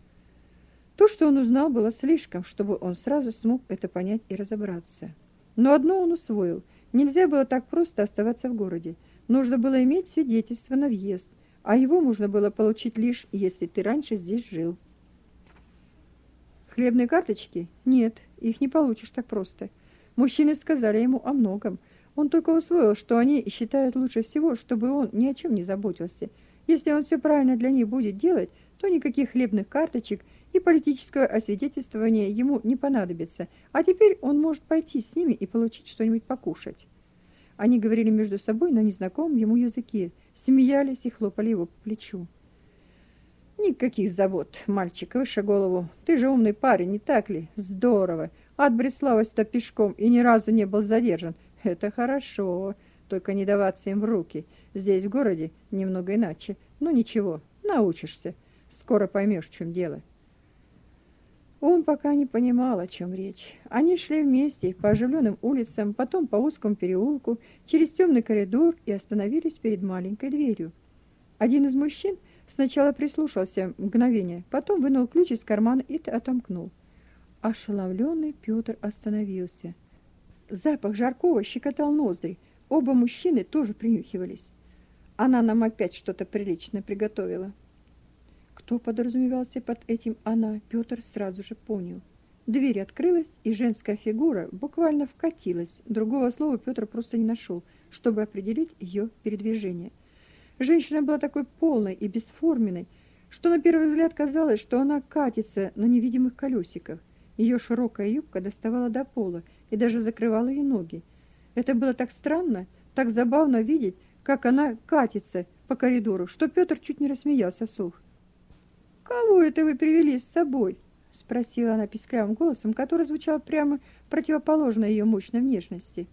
То, что он узнал, было слишком, чтобы он сразу смог это понять и разобраться. Но одно он усвоил. Нельзя было так просто оставаться в городе. Нужно было иметь свидетельство на въезд, а его можно было получить лишь, если ты раньше здесь жил. Хлебные карточки? Нет, их не получишь так просто. Мужчины сказали ему о многом. Он только усвоил, что они считают лучше всего, чтобы он ни о чем не заботился. Если он все правильно для них будет делать, то никаких хлебных карточек и политического освидетельствования ему не понадобится, а теперь он может пойти с ними и получить что-нибудь покушать. Они говорили между собой на незнакомом ему языке, смеялись и хлопали его по плечу. «Никаких забот, мальчик, выше голову. Ты же умный парень, не так ли? Здорово. От Бреслава-то пешком и ни разу не был задержан. Это хорошо, только не даваться им в руки. Здесь, в городе, немного иначе. Ну ничего, научишься. Скоро поймешь, в чем дело». Он пока не понимал, о чем речь. Они шли вместе по оживленным улицам, потом по узкому переулку, через темный коридор и остановились перед маленькой дверью. Один из мужчин сначала прислушался мгновение, потом вынул ключ из кармана и отомкнул. Ошеломленный Петр остановился. Запах жаркого щекотал ноздри. Оба мужчины тоже принюхивались. Она нам опять что-то приличное приготовила. Кто подразумевался под этим «она», Петр сразу же понял. Дверь открылась, и женская фигура буквально вкатилась. Другого слова Петр просто не нашел, чтобы определить ее передвижение. Женщина была такой полной и бесформенной, что на первый взгляд казалось, что она катится на невидимых колесиках. Ее широкая юбка доставала до пола и даже закрывала ей ноги. Это было так странно, так забавно видеть, как она катится по коридору, что Петр чуть не рассмеялся вслух. «Кого это вы привели с собой?» — спросила она писклявым голосом, который звучал прямо противоположно ее мощной внешности.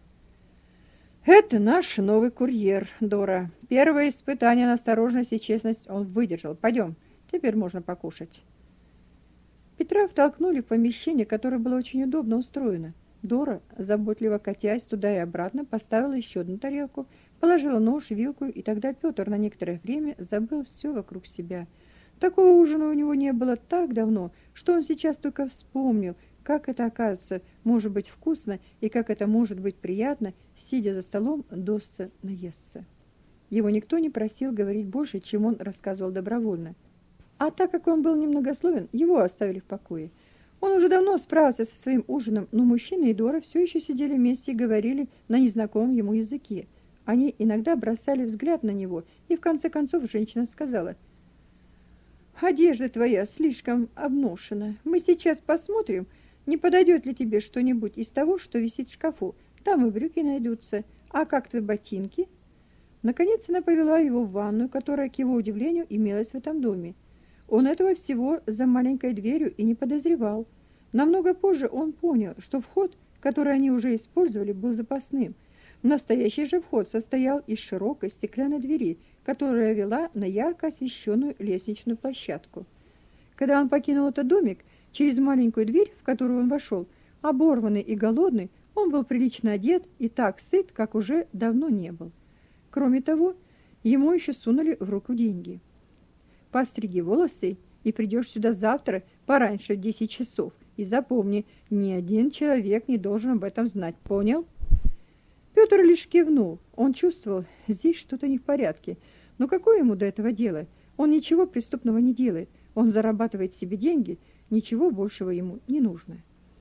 «Это наш новый курьер, Дора. Первое испытание на осторожность и честность он выдержал. Пойдем, теперь можно покушать». Петра втолкнули в помещение, которое было очень удобно устроено. Дора, заботливо катясь туда и обратно, поставила еще одну тарелку, положила нож, вилку, и тогда Петр на некоторое время забыл все вокруг себя. Такого ужина у него не было так давно, что он сейчас только вспомнил, как это, оказывается, может быть вкусно и как это может быть приятно, сидя за столом, досыта наесться. Его никто не просил говорить больше, чем он рассказывал добровольно. А так как он был немногословен, его оставили в покое. Он уже давно справился со своим ужином, но мужчина и Дора все еще сидели вместе и говорили на незнакомом ему языке. Они иногда бросали взгляд на него, и в конце концов женщина сказала: «Одежда твоя слишком обношена. Мы сейчас посмотрим, не подойдет ли тебе что-нибудь из того, что висит в шкафу. Там и брюки найдутся. А как твои ботинки?» Наконец она повела его в ванную, которая, к его удивлению, имелась в этом доме. Он этого всего за маленькой дверью и не подозревал. Намного позже он понял, что вход, который они уже использовали, был запасным. Настоящий же вход состоял из широкой стеклянной двери, которая вела на ярко освещенную лестничную площадку. Когда он покинул этот домик, через маленькую дверь, в которую он вошел, оборванный и голодный, он был прилично одет и так сыт, как уже давно не был. Кроме того, ему еще сунули в руку деньги. «Постриги волосы и придешь сюда завтра пораньше в 10 часов. И запомни, ни один человек не должен об этом знать. Понял?» Петр Петр лишь кивнул. Он чувствовал, здесь что-то не в порядке. Но какое ему до этого дело? Он ничего преступного не делает. Он зарабатывает себе деньги, ничего большего ему не нужно.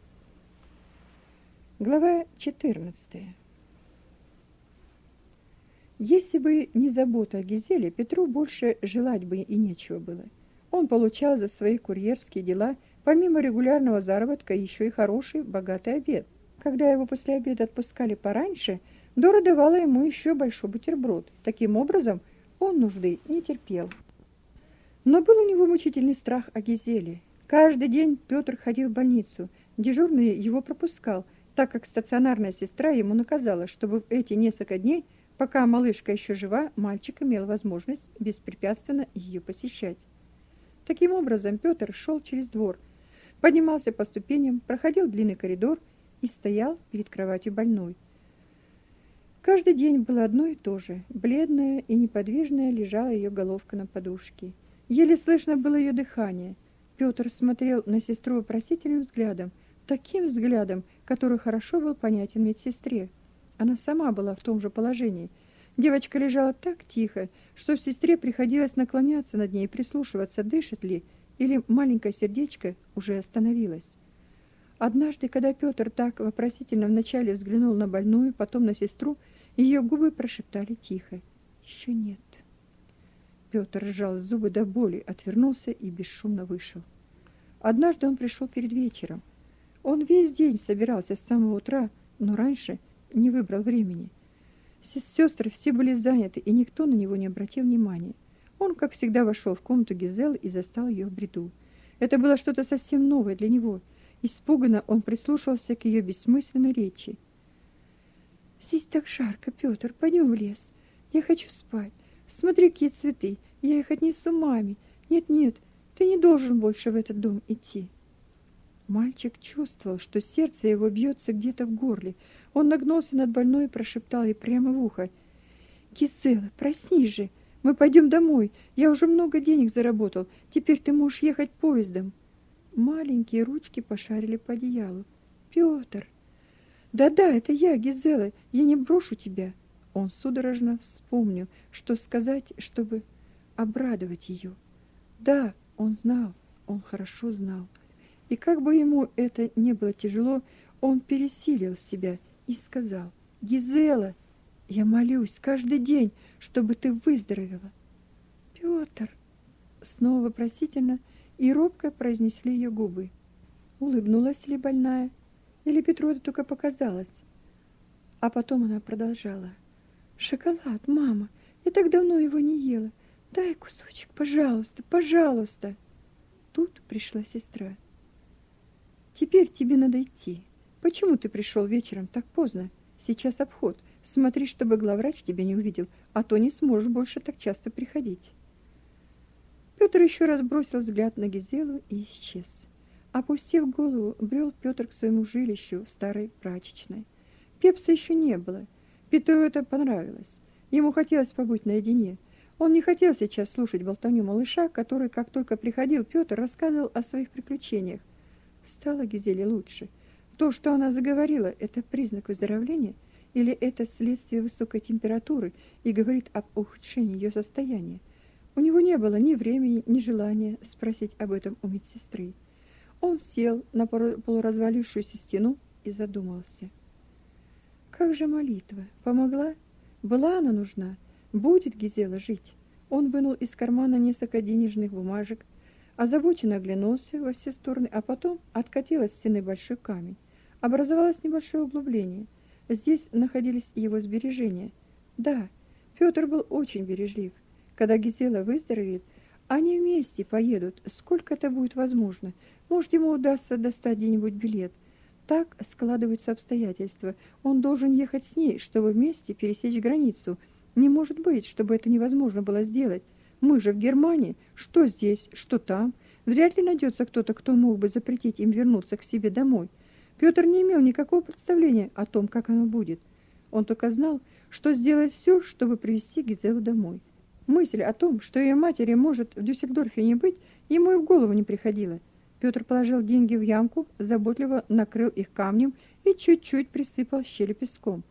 Глава 14. Если бы не забота о Гизеле, Петру больше желать бы и нечего было. Он получал за свои курьерские дела, помимо регулярного заработка, еще и хороший, богатый обед. Когда его после обеда отпускали пораньше, Дора давала ему еще большой бутерброд. Таким образом, он нужды не терпел. Но был у него мучительный страх о Гизеле. Каждый день Петр ходил в больницу. Дежурный его пропускал, так как стационарная сестра ему наказала, чтобы в эти несколько дней, пока малышка еще жива, мальчик имел возможность беспрепятственно ее посещать. Таким образом, Петр шел через двор, поднимался по ступеням, проходил длинный коридор и стоял перед кроватью больной. Каждый день было одно и то же. Бледная и неподвижная лежала ее головка на подушке. Еле слышно было ее дыхание. Петр смотрел на сестру вопросительным взглядом, таким взглядом, который хорошо был понятен медсестре. Она сама была в том же положении. Девочка лежала так тихо, что сестре приходилось наклоняться над ней и прислушиваться, дышит ли, или маленькое сердечко уже остановилось. Однажды, когда Петр так вопросительно вначале взглянул на больную, потом на сестру, ее губы прошептали тихо: «Еще нет». Петр сжал зубы до боли, отвернулся и бесшумно вышел. Однажды он пришел перед вечером. Он весь день собирался с самого утра, но раньше не выбрал времени. Сестры все были заняты, и никто на него не обратил внимания. Он, как всегда, вошел в комнату Гизелы и застал ее в бреду. Это было что-то совсем новое для него. Испуганно он прислушивался к ее бессмысленной речи. «Здесь так жарко, Петр, пойдем в лес. Я хочу спать. Смотри, какие цветы. Я их отнесу маме. Нет, ты не должен больше в этот дом идти». Мальчик чувствовал, что сердце его бьется где-то в горле. Он нагнулся над больной и прошептал ей прямо в ухо: «Гизела, проснись же. Мы пойдем домой. Я уже много денег заработал. Теперь ты можешь ехать поездом». Маленькие ручки пошарили по одеялу. «Петр!» «Да, это я, Гизела. Я не брошу тебя». Он судорожно вспомнил, что сказать, чтобы обрадовать ее. Да, он знал, он хорошо знал. И как бы ему это не было тяжело, он пересилил себя и сказал: «Гизела, я молюсь каждый день, чтобы ты выздоровела». «Петр!» Снова вопросительно и робко произнесли ее губы. Улыбнулась ли больная, или Петру это только показалось? А потом она продолжала: «Шоколад, мама, я так давно его не ела. Дай кусочек, пожалуйста, пожалуйста». Тут пришла сестра. «Теперь тебе надо идти. Почему ты пришел вечером так поздно? Сейчас обход. Смотри, чтобы главврач тебя не увидел, а то не сможешь больше так часто приходить». Петр еще раз бросил взгляд на Гизелу и исчез. Опустив голову, брел Петр к своему жилищу в старой прачечной. Пепса еще не было. Петру это понравилось. Ему хотелось побыть наедине. Он не хотел сейчас слушать болтовню малыша, который, как только приходил Петр, рассказывал о своих приключениях. Стало Гизеле лучше. То, что она заговорила, это признак выздоровления или это следствие высокой температуры и говорит об ухудшении ее состояния? У него не было ни времени, ни желания спросить об этом у медсестры. Он сел на полуразвалившуюся стену и задумался. Как же молитва? Помогла? Была она нужна? Будет Гизела жить? Он вынул из кармана несколько денежных бумажек, озабоченно оглянулся во все стороны, а потом откатил от стены большой камень. Образовалось небольшое углубление. Здесь находились его сбережения. Да, Петр был очень бережлив. Когда Гизела выздоровеет, они вместе поедут, сколько это будет возможно. Может, ему удастся достать где-нибудь билет. Так складываются обстоятельства. Он должен ехать с ней, чтобы вместе пересечь границу. Не может быть, чтобы это невозможно было сделать. Мы же в Германии. Что здесь, что там. Вряд ли найдется кто-то, кто мог бы запретить им вернуться к себе домой. Петр не имел никакого представления о том, как оно будет. Он только знал, что сделает все, чтобы привезти Гизелу домой. Мысль о том, что ее матери может в Дюссельдорфе не быть, ему и в голову не приходила. Петр положил деньги в ямку, заботливо накрыл их камнем и чуть-чуть присыпал щели песком.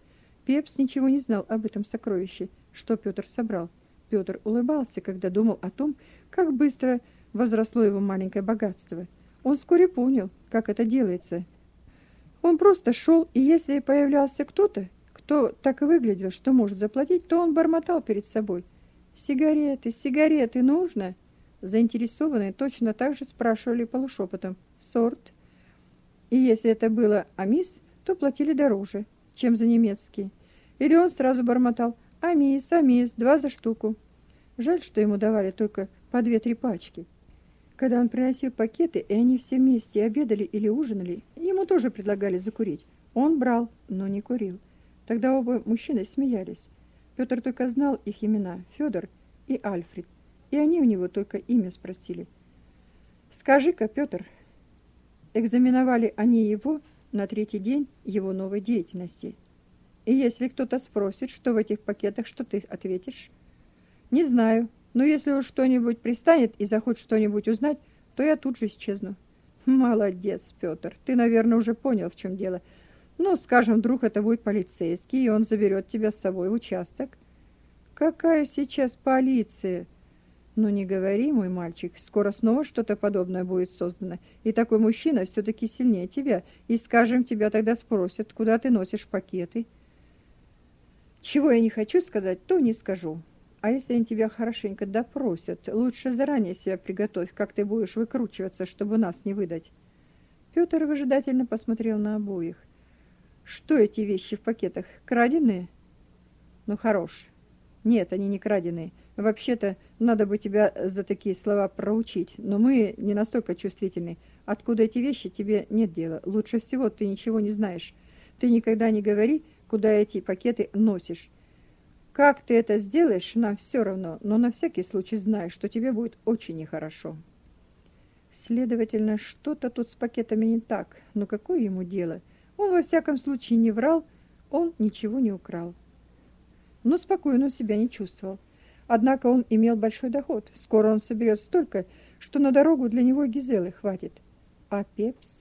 Пепс ничего не знал об этом сокровище, что Петр собрал. Петр улыбался, когда думал о том, как быстро возросло его маленькое богатство. Он вскоре понял, как это делается. Он просто шел, и если появлялся кто-то, кто так и выглядел, что может заплатить, то он бормотал перед собой: «Сигареты, сигареты нужно?» Заинтересованные точно так же спрашивали полушепотом: «Сорт?» И если это было амис, то платили дороже, чем за немецкий. Или он сразу бормотал: «Амис, амис, 2 за штуку». Жаль, что ему давали только по 2-3 пачки. Когда он приносил пакеты, и они все вместе обедали или ужинали, ему тоже предлагали закурить. Он брал, но не курил. Тогда оба мужчины смеялись. Петр только знал их имена — Федор и Альфред, и они у него только имя спросили. «Скажи-ка, Петр». Экзаменовали они его на 3-й день его новой деятельности. И если кто-то спросит, что в этих пакетах, что ты ответишь? «Не знаю, но если уж что-нибудь пристанет и захочет что-нибудь узнать, то я тут же исчезну». «Молодец, Петр, ты, наверное, уже понял, в чем дело. Ну, скажем, вдруг это будет полицейский, и он заберет тебя с собой в участок». «Какая сейчас полиция?» «Ну, не говори, мой мальчик, скоро снова что-то подобное будет создано, и такой мужчина все-таки сильнее тебя, и, скажем, тебя тогда спросят, куда ты носишь пакеты». «Чего я не хочу сказать, то не скажу. А если они тебя хорошенько допросят, лучше заранее себя приготовь, как ты будешь выкручиваться, чтобы нас не выдать». Петр выжидательно посмотрел на обоих. «Что эти вещи в пакетах, краденые?» «Ну, хорош. Нет, они не краденые. Вообще-то, надо бы тебя за такие слова проучить, но мы не настолько чувствительны. Откуда эти вещи, тебе нет дела. Лучше всего ты ничего не знаешь. Ты никогда не говори, куда эти пакеты носишь. Как ты это сделаешь, нам все равно, но на всякий случай знай, что тебе будет очень нехорошо». Следовательно, что-то тут с пакетами не так, но какое ему дело? Он во всяком случае не врал, он ничего не украл. Но спокойно он себя не чувствовал. Однако он имел большой доход. Скоро он соберет столько, что на дорогу для него Гизелы хватит. А Пепс?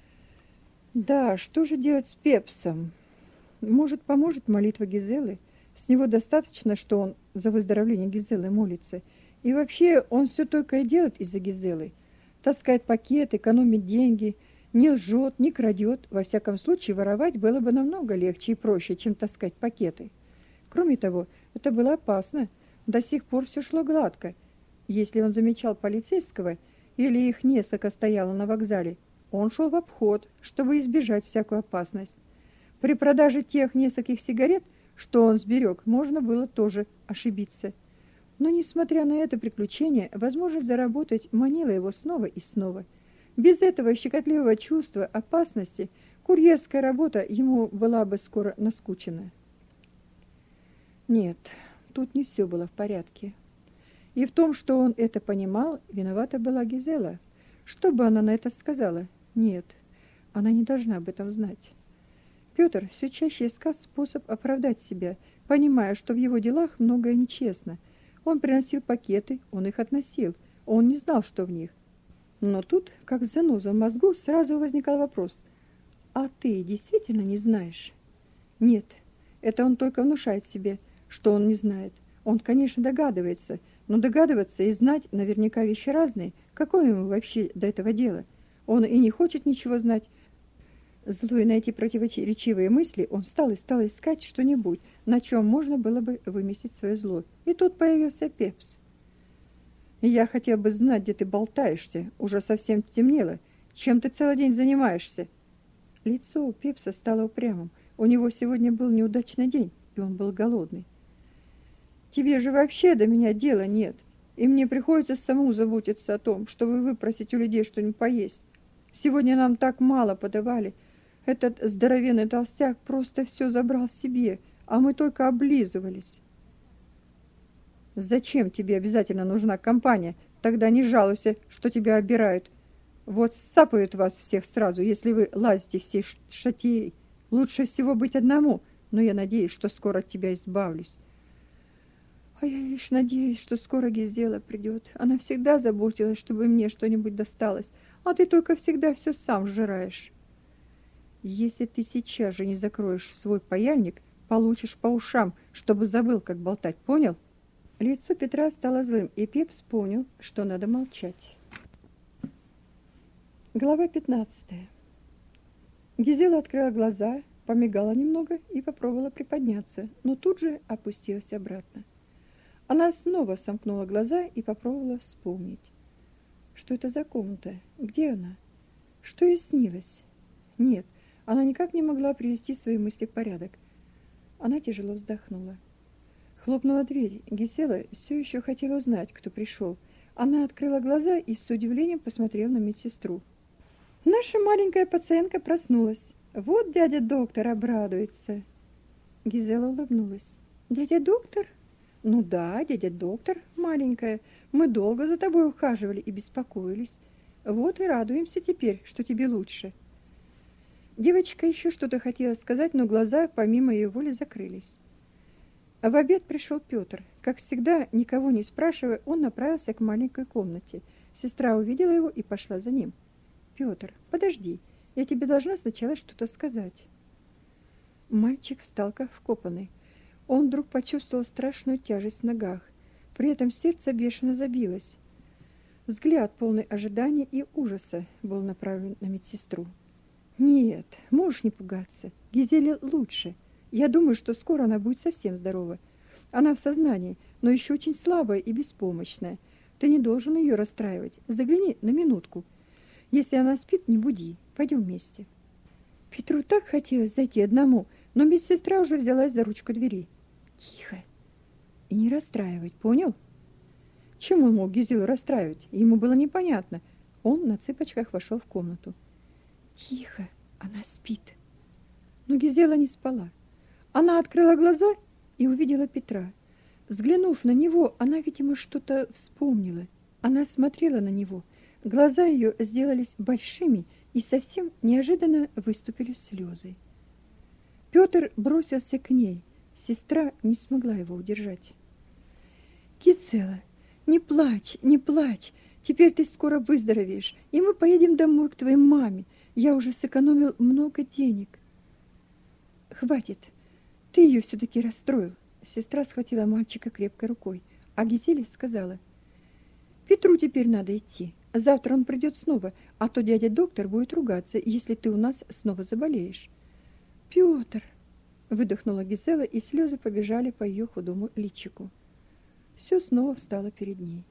Да, что же делать с Пепсом? Может, поможет молитва Гизелы? С него достаточно, что он за выздоровление Гизелы молится. И вообще он все только и делает из-за Гизелы. Таскает пакет, экономит деньги, не лжет, не крадет. Во всяком случае, воровать было бы намного легче и проще, чем таскать пакеты. Кроме того, это было опасно. До сих пор все шло гладко. Если он замечал полицейского или их несколько стояло на вокзале, он шел в обход, чтобы избежать всякую опасность. При продаже тех нескольких сигарет, что он сберег, можно было тоже ошибиться. Но, несмотря на это приключение, возможность заработать манила его снова и снова. Без этого щекотливого чувства опасности курьерская работа ему была бы скоро наскучена. Нет, тут не все было в порядке. И в том, что он это понимал, виновата была Гизела. Что бы она на это сказала? Нет, она не должна об этом знать. Петр все чаще искал способ оправдать себя, понимая, что в его делах многое нечестно. Он приносил пакеты, он их относил, он не знал, что в них. Но тут, как заноза в мозгу, сразу возникал вопрос: «А ты действительно не знаешь?» Нет, это он только внушает себе, что он не знает. Он, конечно, догадывается, но догадываться и знать наверняка вещи разные. Какое ему вообще до этого дело? Он и не хочет ничего знать. Злой на эти противоречивые мысли, он встал и стал искать что-нибудь, на чем можно было бы выместить свое зло. И тут появился Пепс. «Я хотел бы знать, где ты болтаешься. Уже совсем темнело. Чем ты целый день занимаешься?» Лицо у Пепса стало упрямым. У него сегодня был неудачный день, и он был голодный. «Тебе же вообще до меня дела нет, и мне приходится самому заботиться о том, чтобы выпросить у людей что-нибудь поесть. Сегодня нам так мало подавали. Этот здоровенный толстяк просто все забрал себе, а мы только облизывались». «Зачем тебе обязательно нужна компания? Тогда не жалуйся, что тебя обирают. Вот сцапают вас всех сразу, если вы лазите всей шатией. Лучше всего быть одному, но я надеюсь, что скоро от тебя избавлюсь». «А я лишь надеюсь, что скоро Гизела придет. Она всегда заботилась, чтобы мне что-нибудь досталось, а ты только всегда все сам сжираешь». «Если ты сейчас же не закроешь свой паяльник, Получишь по ушам, чтобы забыл, как болтать, понял? Лицо Петра стало злым, и Пепс понял, что надо молчать. Глава 15. Гизела открыла глаза, помигала немного и попробовала приподняться, но тут же опустилась обратно. Она снова сомкнула глаза и попробовала вспомнить. Что это за комната? Где она? Что ей снилось? Нет, она никак не могла привести свои мысли в порядок. Она тяжело вздохнула. Хлопнула дверь. Гизела все еще хотела узнать, кто пришел. Она открыла глаза и с удивлением посмотрела на медсестру. Наша маленькая пациентка проснулась. Вот дядя доктор обрадуется. Гизела улыбнулась. Дядя доктор? Ну да, дядя доктор, маленькая. Мы долго за тобой ухаживали и беспокоились. Вот и радуемся теперь, что тебе лучше. Девочка еще что-то хотела сказать, но глаза помимо ее воли закрылись. А в обед пришел Петр. Как всегда, никого не спрашивая, он направился к маленькой комнате. Сестра увидела его и пошла за ним. Петр, подожди, я тебе должна сначала что-то сказать. Мальчик встал как вкопанный. Он вдруг почувствовал страшную тяжесть в ногах. При этом сердце бешено забилось. Взгляд, полный ожидания и ужаса, был направлен на медсестру. Нет, можешь не пугаться. Гизеле лучше. Я думаю, что скоро она будет совсем здорова. Она в сознании, но еще очень слабая и беспомощная. Ты не должен ее расстраивать. Загляни на минутку. Если она спит, не буди. Пойдем вместе. Петру так хотелось зайти одному, но медсестра уже взялась за ручку двери. Тихо. И не расстраивать, понял? Чем он мог Гизелу расстраивать? Ему было непонятно. Он на цыпочках вошел в комнату. Тихо, она спит. Но Гизела не спала. Она открыла глаза и увидела Петра. Взглянув на него, она, видимо, что-то вспомнила. Она смотрела на него. Глаза ее сделались большими, и совсем неожиданно выступили слезы. Петр бросился к ней. Сестра не смогла его удержать. Гизела, не плачь, не плачь. Теперь ты скоро выздоровеешь, и мы поедем домой к твоей маме. Я уже сэкономил много денег. Хватит. Ты ее все-таки расстроил. Сестра схватила мальчика крепкой рукой, а Гизеле сказала: Петру теперь надо идти. Завтра он придет снова, а то дядя доктор будет ругаться, если ты у нас снова заболеешь. Петр, выдохнула Гизела, и слезы побежали по ее худому личику. Все снова встало перед ней.